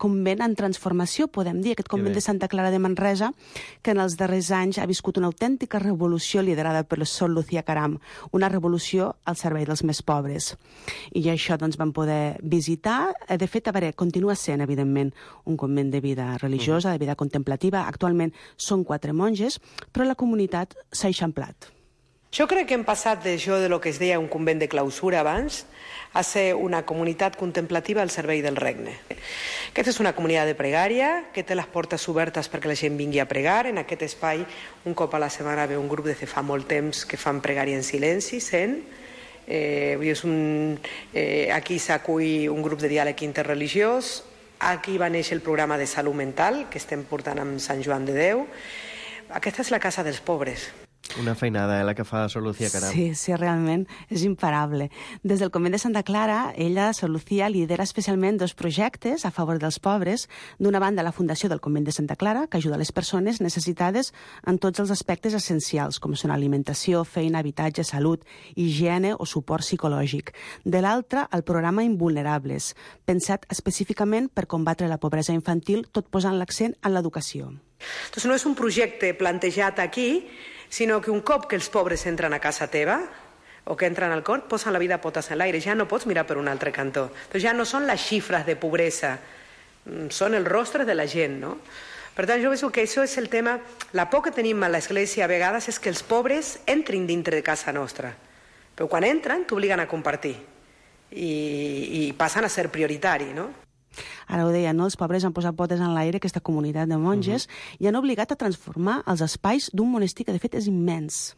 convent en transformació, podem dir, aquest convent de Santa Clara de Manresa, que en els darrers anys ha viscut una autèntica revolució liderada per Sor Lucía Caram, una revolució al servei dels més pobres. I això doncs, vam poder visitar. De fet, a veure, continua sent, evidentment, un convent de vida religiosa, de vida contemplativa. Actualment són quatre monges, però la comunitat s'ha eixamplat. Jo crec que hem passat d'això de lo que es deia un convent de clausura abans a ser una comunitat contemplativa al servei del regne. Aquesta és una comunitat de pregària que té les portes obertes perquè la gent vingui a pregar. En aquest espai, un cop a la setmana, ve un grup de fa molt temps que fan pregària en silenci, sent. Eh, és un, eh, aquí s'acull un grup de diàleg interreligiós. Aquí va néixer el programa de salut mental que estem portant amb Sant Joan de Déu. Aquesta és la casa dels pobres. Una feinada, eh, la que fa Sor Lucía Caram. Sí, sí, realment és imparable. Des del convent de Santa Clara, ella, Sor Lucía, lidera especialment dos projectes a favor dels pobres. D'una banda, la Fundació del Convent de Santa Clara, que ajuda les persones necessitades en tots els aspectes essencials, com són alimentació, feina, habitatge, salut, higiene o suport psicològic. De l'altra, el programa Invulnerables, pensat específicament per combatre la pobresa infantil, tot posant l'accent en l'educació. Doncs no és un projecte plantejat aquí, sinó que un cop que els pobres entren a casa teva o que entren al cor, posen la vida a potes en l'aire. Ja no pots mirar per un altre cantó. Doncs ja no són les xifres de pobresa, són els rostres de la gent, no? Per tant, jo penso que això és el tema. La por que tenim a l'Església a vegades és que els pobres entrin dintre de casa nostra. Però quan entren, t'obliguen a compartir. I, i passen a ser prioritari, no? Ara ho deia, no? Els pobres han posat potes en l'aire, aquesta comunitat de monges, uh-huh. i han obligat a transformar els espais d'un monestir que, de fet, és immens.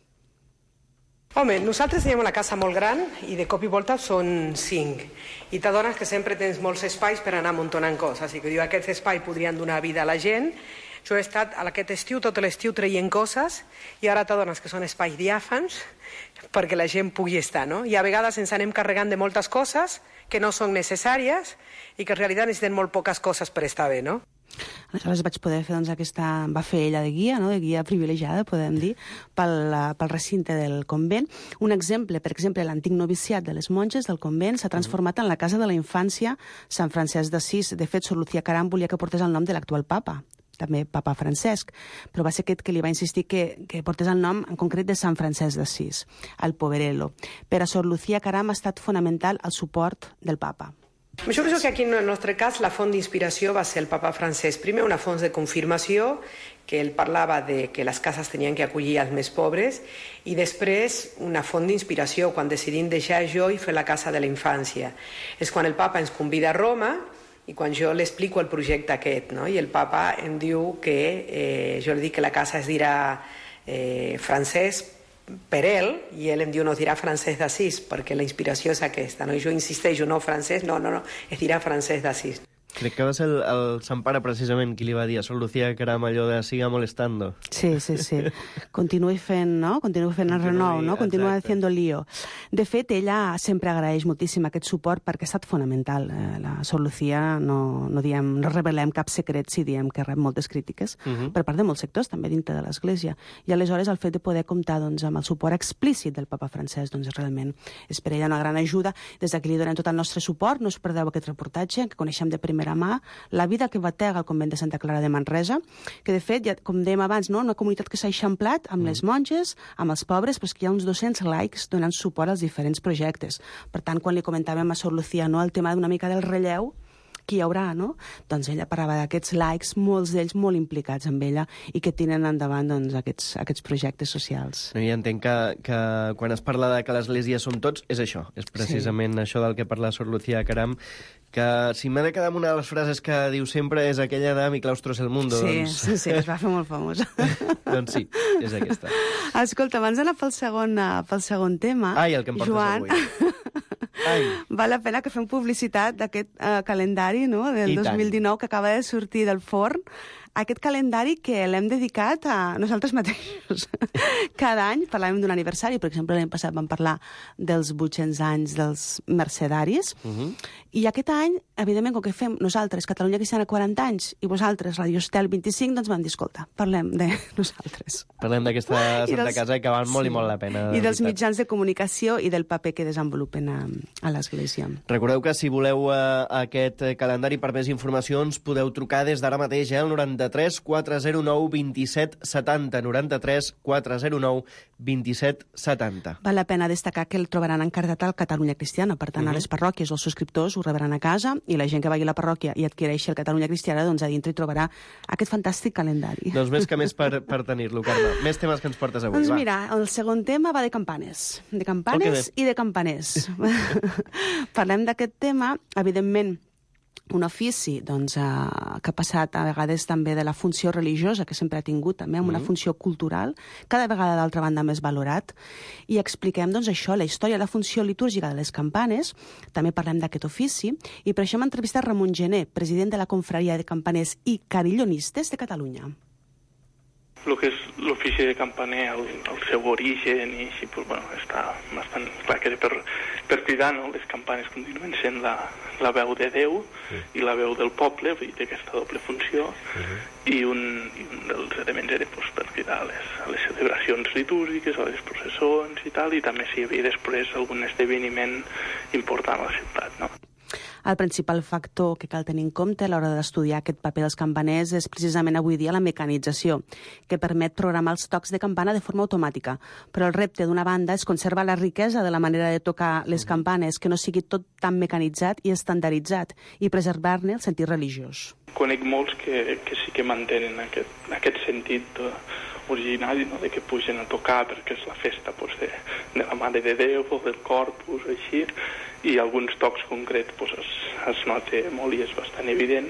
Home, nosaltres tenim una casa molt gran i de cop i volta són cinc. I t'adones que sempre tens molts espais per anar amuntonant coses. I que diu, aquests espais podrien donar vida a la gent. Jo he estat a aquest estiu, tot l'estiu traient coses, i ara t'adones que són espais diàfans perquè la gent pugui estar, no? I a vegades ens anem carregant de moltes coses que no són necessàries i que en realitat necessiten molt poques coses per estar bé, no? Aleshores vaig poder fer, doncs, aquesta... va fer ella de guia, no? De guia privilegiada, podem dir, pel, pel recinte del convent. Un exemple, per exemple, l'antic noviciat de les monges del convent s'ha transformat en la casa de la infància Sant Francesc d'Assís. De fet, Sor Lucía Caram volia que portés el nom de l'actual papa, també papa Francesc, però va ser aquest que li va insistir que, que portés el nom en concret de Sant Francesc d'Assís, el Poverello. Per a Sor Lucía Caram ha estat fonamental el suport del papa. Jo penso que aquí en el nostre cas la font d'inspiració va ser el papa Francesc. Primer una font de confirmació, que ell parlava de que les cases tenien que acollir els més pobres, i després una font d'inspiració quan decidim deixar jo i fer la casa de la infància. És quan el papa ens convida a Roma i quan jo l'explico el projecte aquest, no? I el papa em diu que, eh, jo li dic que la casa es dirà eh, Francesc per ell, i ell em diu no es dirà Francesc d'Assís, perquè la inspiració és aquesta, no? I jo insisteixo, no Francesc, no, no, no, es dirà Francesc d'Assís. Crec que va ser el, el Sant Pare, precisament, qui li va dir a Sor Lucía Caram allò de siga molestando. Sí, sí, sí. Continuï fent, no? Continuï fent el renou, no? Continua haciendo lío. De fet, ella sempre agraeix moltíssim aquest suport perquè ha estat fonamental. La Sor Lucía no, no, diem, no revelem cap secret si diem que rep moltes crítiques uh-huh. per part de molts sectors, també dintre de l'Església. I aleshores el fet de poder comptar doncs, amb el suport explícit del papa Francesc doncs, realment és per ella una gran ajuda. Des d'aquí li donem tot el nostre suport. No us perdeu aquest reportatge, que coneixem de primera mà, la vida que batega el convent de Santa Clara de Manresa, que de fet, ja, com dèiem abans, no? Una comunitat que s'ha eixamplat amb mm. les monges, amb els pobres, però és que hi ha uns dos-cents laics donant suport als diferents projectes. Per tant, quan li comentàvem a Sor Lucía, no, el tema d'una mica del relleu, que hi haurà, no? Doncs ella parlava d'aquests laics, molts d'ells molt implicats amb ella i que tenen endavant doncs, aquests, aquests projectes socials. No, I entenc que, que quan es parla de que l'Església som tots, és això, és precisament sí. això del que parla Sor Lucía Caram, que si m'ha de quedar amb una de les frases que diu sempre és aquella de mi claustro es el mundo. Sí, doncs... sí, sí, es va fer molt famosa. Doncs sí, és aquesta. Escolta, abans d'anar pel segon, pel segon tema... Ai, el que em portes Joan... avui. Ai. Val la pena que fem publicitat d'aquest uh, calendari, no?, del I dos mil dinou tant. Que acaba de sortir del forn. aquest calendari que l'hem dedicat a nosaltres mateixos. Cada any parlàvem d'un aniversari, per exemple, l'any passat vam parlar dels vuit-cents anys dels mercedaris, uh -huh. i aquest any, evidentment, com que fem nosaltres, Catalunya Cristiana, quaranta anys, i vosaltres, Radio Estel, vint-i-cinc, doncs vam dir, escolta, parlem de nosaltres. Parlem d'aquesta Santa dels... Casa que val molt sí. i molt la pena. I dels mitjans de comunicació i del paper que desenvolupen a, a l'Església. Recordeu que si voleu eh, aquest calendari per més informacions podeu trucar des d'ara mateix, eh, al noranta-tres quatre zero nou vint-i-set setanta, noranta-tres quatre zero nou vint-i-set setanta. Val la pena destacar que el trobaran encardat al Catalunya Cristiana, per tant, uh -huh. a les parròquies els subscriptors ho rebran a casa i la gent que vagi a la parròquia i adquireixi el Catalunya Cristiana, doncs a dintre hi trobarà aquest fantàstic calendari. Doncs més que més per, per tenir-lo, Carme. Més temes que ens portes avui, doncs va. mira, el segon tema va de campanes. De campanes i de campaners. Parlem d'aquest tema, evidentment, un ofici doncs, eh, que ha passat a vegades també de la funció religiosa, que sempre ha tingut també amb una Mm. funció cultural, cada vegada d'altra banda més valorat, i expliquem doncs, això, la història, la funció litúrgica de les campanes, també parlem d'aquest ofici, i per això hem entrevistat Ramon Gené, president de la Confraria de Campaners i Carillonistes de Catalunya. El que és l'ofici de campaner, el, el seu origen, i així, pues, bueno, està bastant clar que per, per cridar, no? Les campanes continuen sent la, la veu de Déu sí. i la veu del poble, vull dir, aquesta doble funció, uh-huh. i, un, i un dels elements era pues, per cridar a les, a les celebracions litúrgiques, a les processons i tal, i també si hi havia després algun esdeveniment important a la ciutat, no? El principal factor que cal tenir en compte a l'hora d'estudiar aquest paper dels campaners és precisament avui dia la mecanització, que permet programar els tocs de campana de forma automàtica. Però el repte, d'una banda, és conservar la riquesa de la manera de tocar les campanes, que no sigui tot tan mecanitzat i estandarditzat, i preservar-ne el sentit religiós. Conec molts que, que sí que mantenen aquest, aquest sentit uh, originari, no? De que pugen a tocar perquè és la festa pues, de, de la Mare de Déu o del Corpus, així, i alguns tocs concrets pues, es, es nota molt i és bastant evident,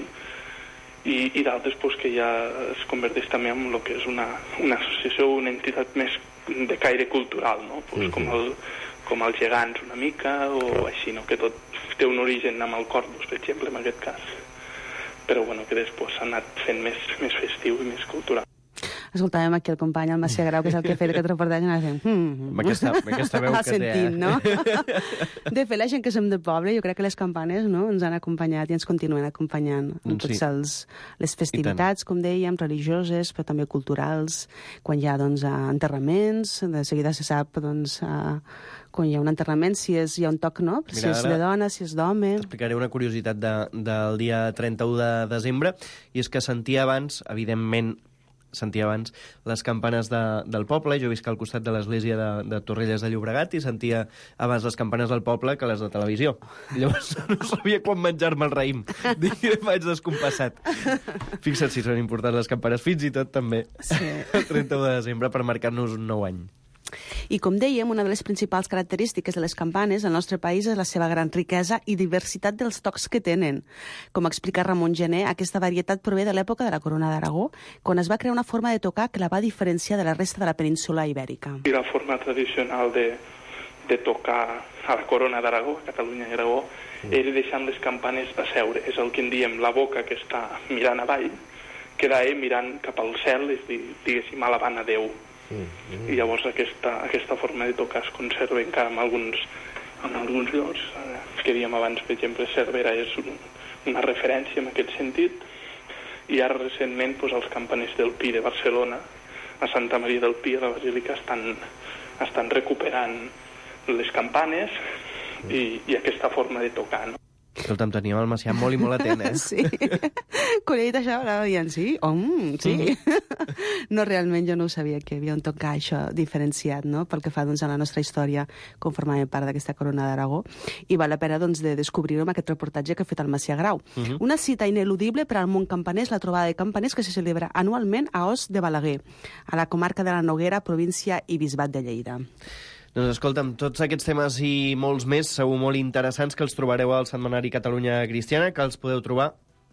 i, i d'altres pues, que ja es converteix també en el que és una, una associació, una entitat més de caire cultural, no? Pues, mm-hmm. com, el, com els gegants una mica, o així, no? Que tot té un origen amb el Corpus, per exemple, en aquest cas. Però bueno, que després s'ha anat fent més, més festiu i més cultural. Escoltàvem aquí el company, el Macià Grau, que és el que ha fet aquest reportatge, i anava fent... Mm, amb, aquesta, amb aquesta veu que sentint, té, eh? no? De fet, la gent que som de poble, jo crec que les campanes no, ens han acompanyat i ens continuen acompanyant en Sí. tots els, les festivitats, com dèiem, religioses, però també culturals, quan hi ha doncs, enterraments, de seguida se sap doncs, quan hi ha un enterrament, si és, hi ha un toc, no? Mira, si és de dona, si és d'home... Explicaré una curiositat de, del dia trenta-u de desembre, i és que sentia abans, evidentment, sentia abans les campanes de, del poble. Jo visc al costat de l'església de, de Torrelles de Llobregat i sentia abans les campanes del poble que les de televisió. I llavors no sabia quan menjar-me el raïm. I vaig descompassat. Fixa't si són importants les campanes, fins i tot també sí. el trenta-u de desembre per marcar-nos un nou any. I com dèiem, una de les principals característiques de les campanes al nostre país és la seva gran riquesa i diversitat dels tocs que tenen. Com explica Ramon Gené, aquesta varietat prové de l'època de la Corona d'Aragó, quan es va crear una forma de tocar que la va diferenciar de la resta de la península ibèrica. I la forma tradicional de, de tocar a la Corona d'Aragó, a Catalunya i Aragó, era deixant les campanes a seure. És el que en diem la boca que està mirant avall, queda eh, mirant cap al cel, és dir, diguéssim, alabant a Déu. Mm-hmm. I llavors aquesta, aquesta forma de tocar es conserva encara en alguns, en alguns llocs. Eh, que dèiem abans, per exemple, Cervera és un, una referència en aquest sentit, i ara recentment doncs, els campaners del Pi de Barcelona, a Santa Maria del Pi, a la Basílica, estan, estan recuperant les campanes i, i aquesta forma de tocar, no? Escolta'm, teníem el Macià molt i molt atent, eh? Sí. Quan he dit això, anava dient, sí? Oh, mm, sí. Mm. No, realment jo no ho sabia, que hi havia un tocar això diferenciat, no?, pel que fa doncs, a la nostra història, com formàvem part d'aquesta Corona d'Aragó. I val la pena doncs, de descobrir-ho amb aquest reportatge que ha fet el Macià Grau. Uh-huh. Una cita ineludible per al món campaner és la trobada de campaners que se celebra anualment a Os de Balaguer, a la comarca de la Noguera, província i bisbat de Lleida. Doncs escolta'm, tots aquests temes i molts més segur molt interessants que els trobareu al Setmanari Catalunya Cristiana, que els podeu trobar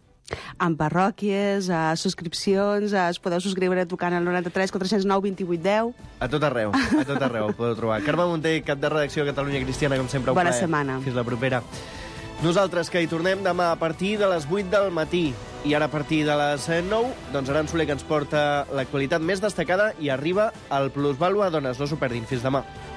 en parròquies, a subscripcions, a, es podeu subscriure trucant al noranta-tres quatre zero nou vint vuit deu. A tot arreu, a tot arreu el podeu trobar. Carme Munté, cap de redacció de Catalunya Cristiana, com sempre. Bona setmana. Fins la propera. Nosaltres que hi tornem demà a partir de les vuit del matí. I ara a partir de les nou, doncs Aran Soler que ens porta l'actualitat més destacada i arriba al Plusvàlua Dones. No s'ho perdin. Fins demà.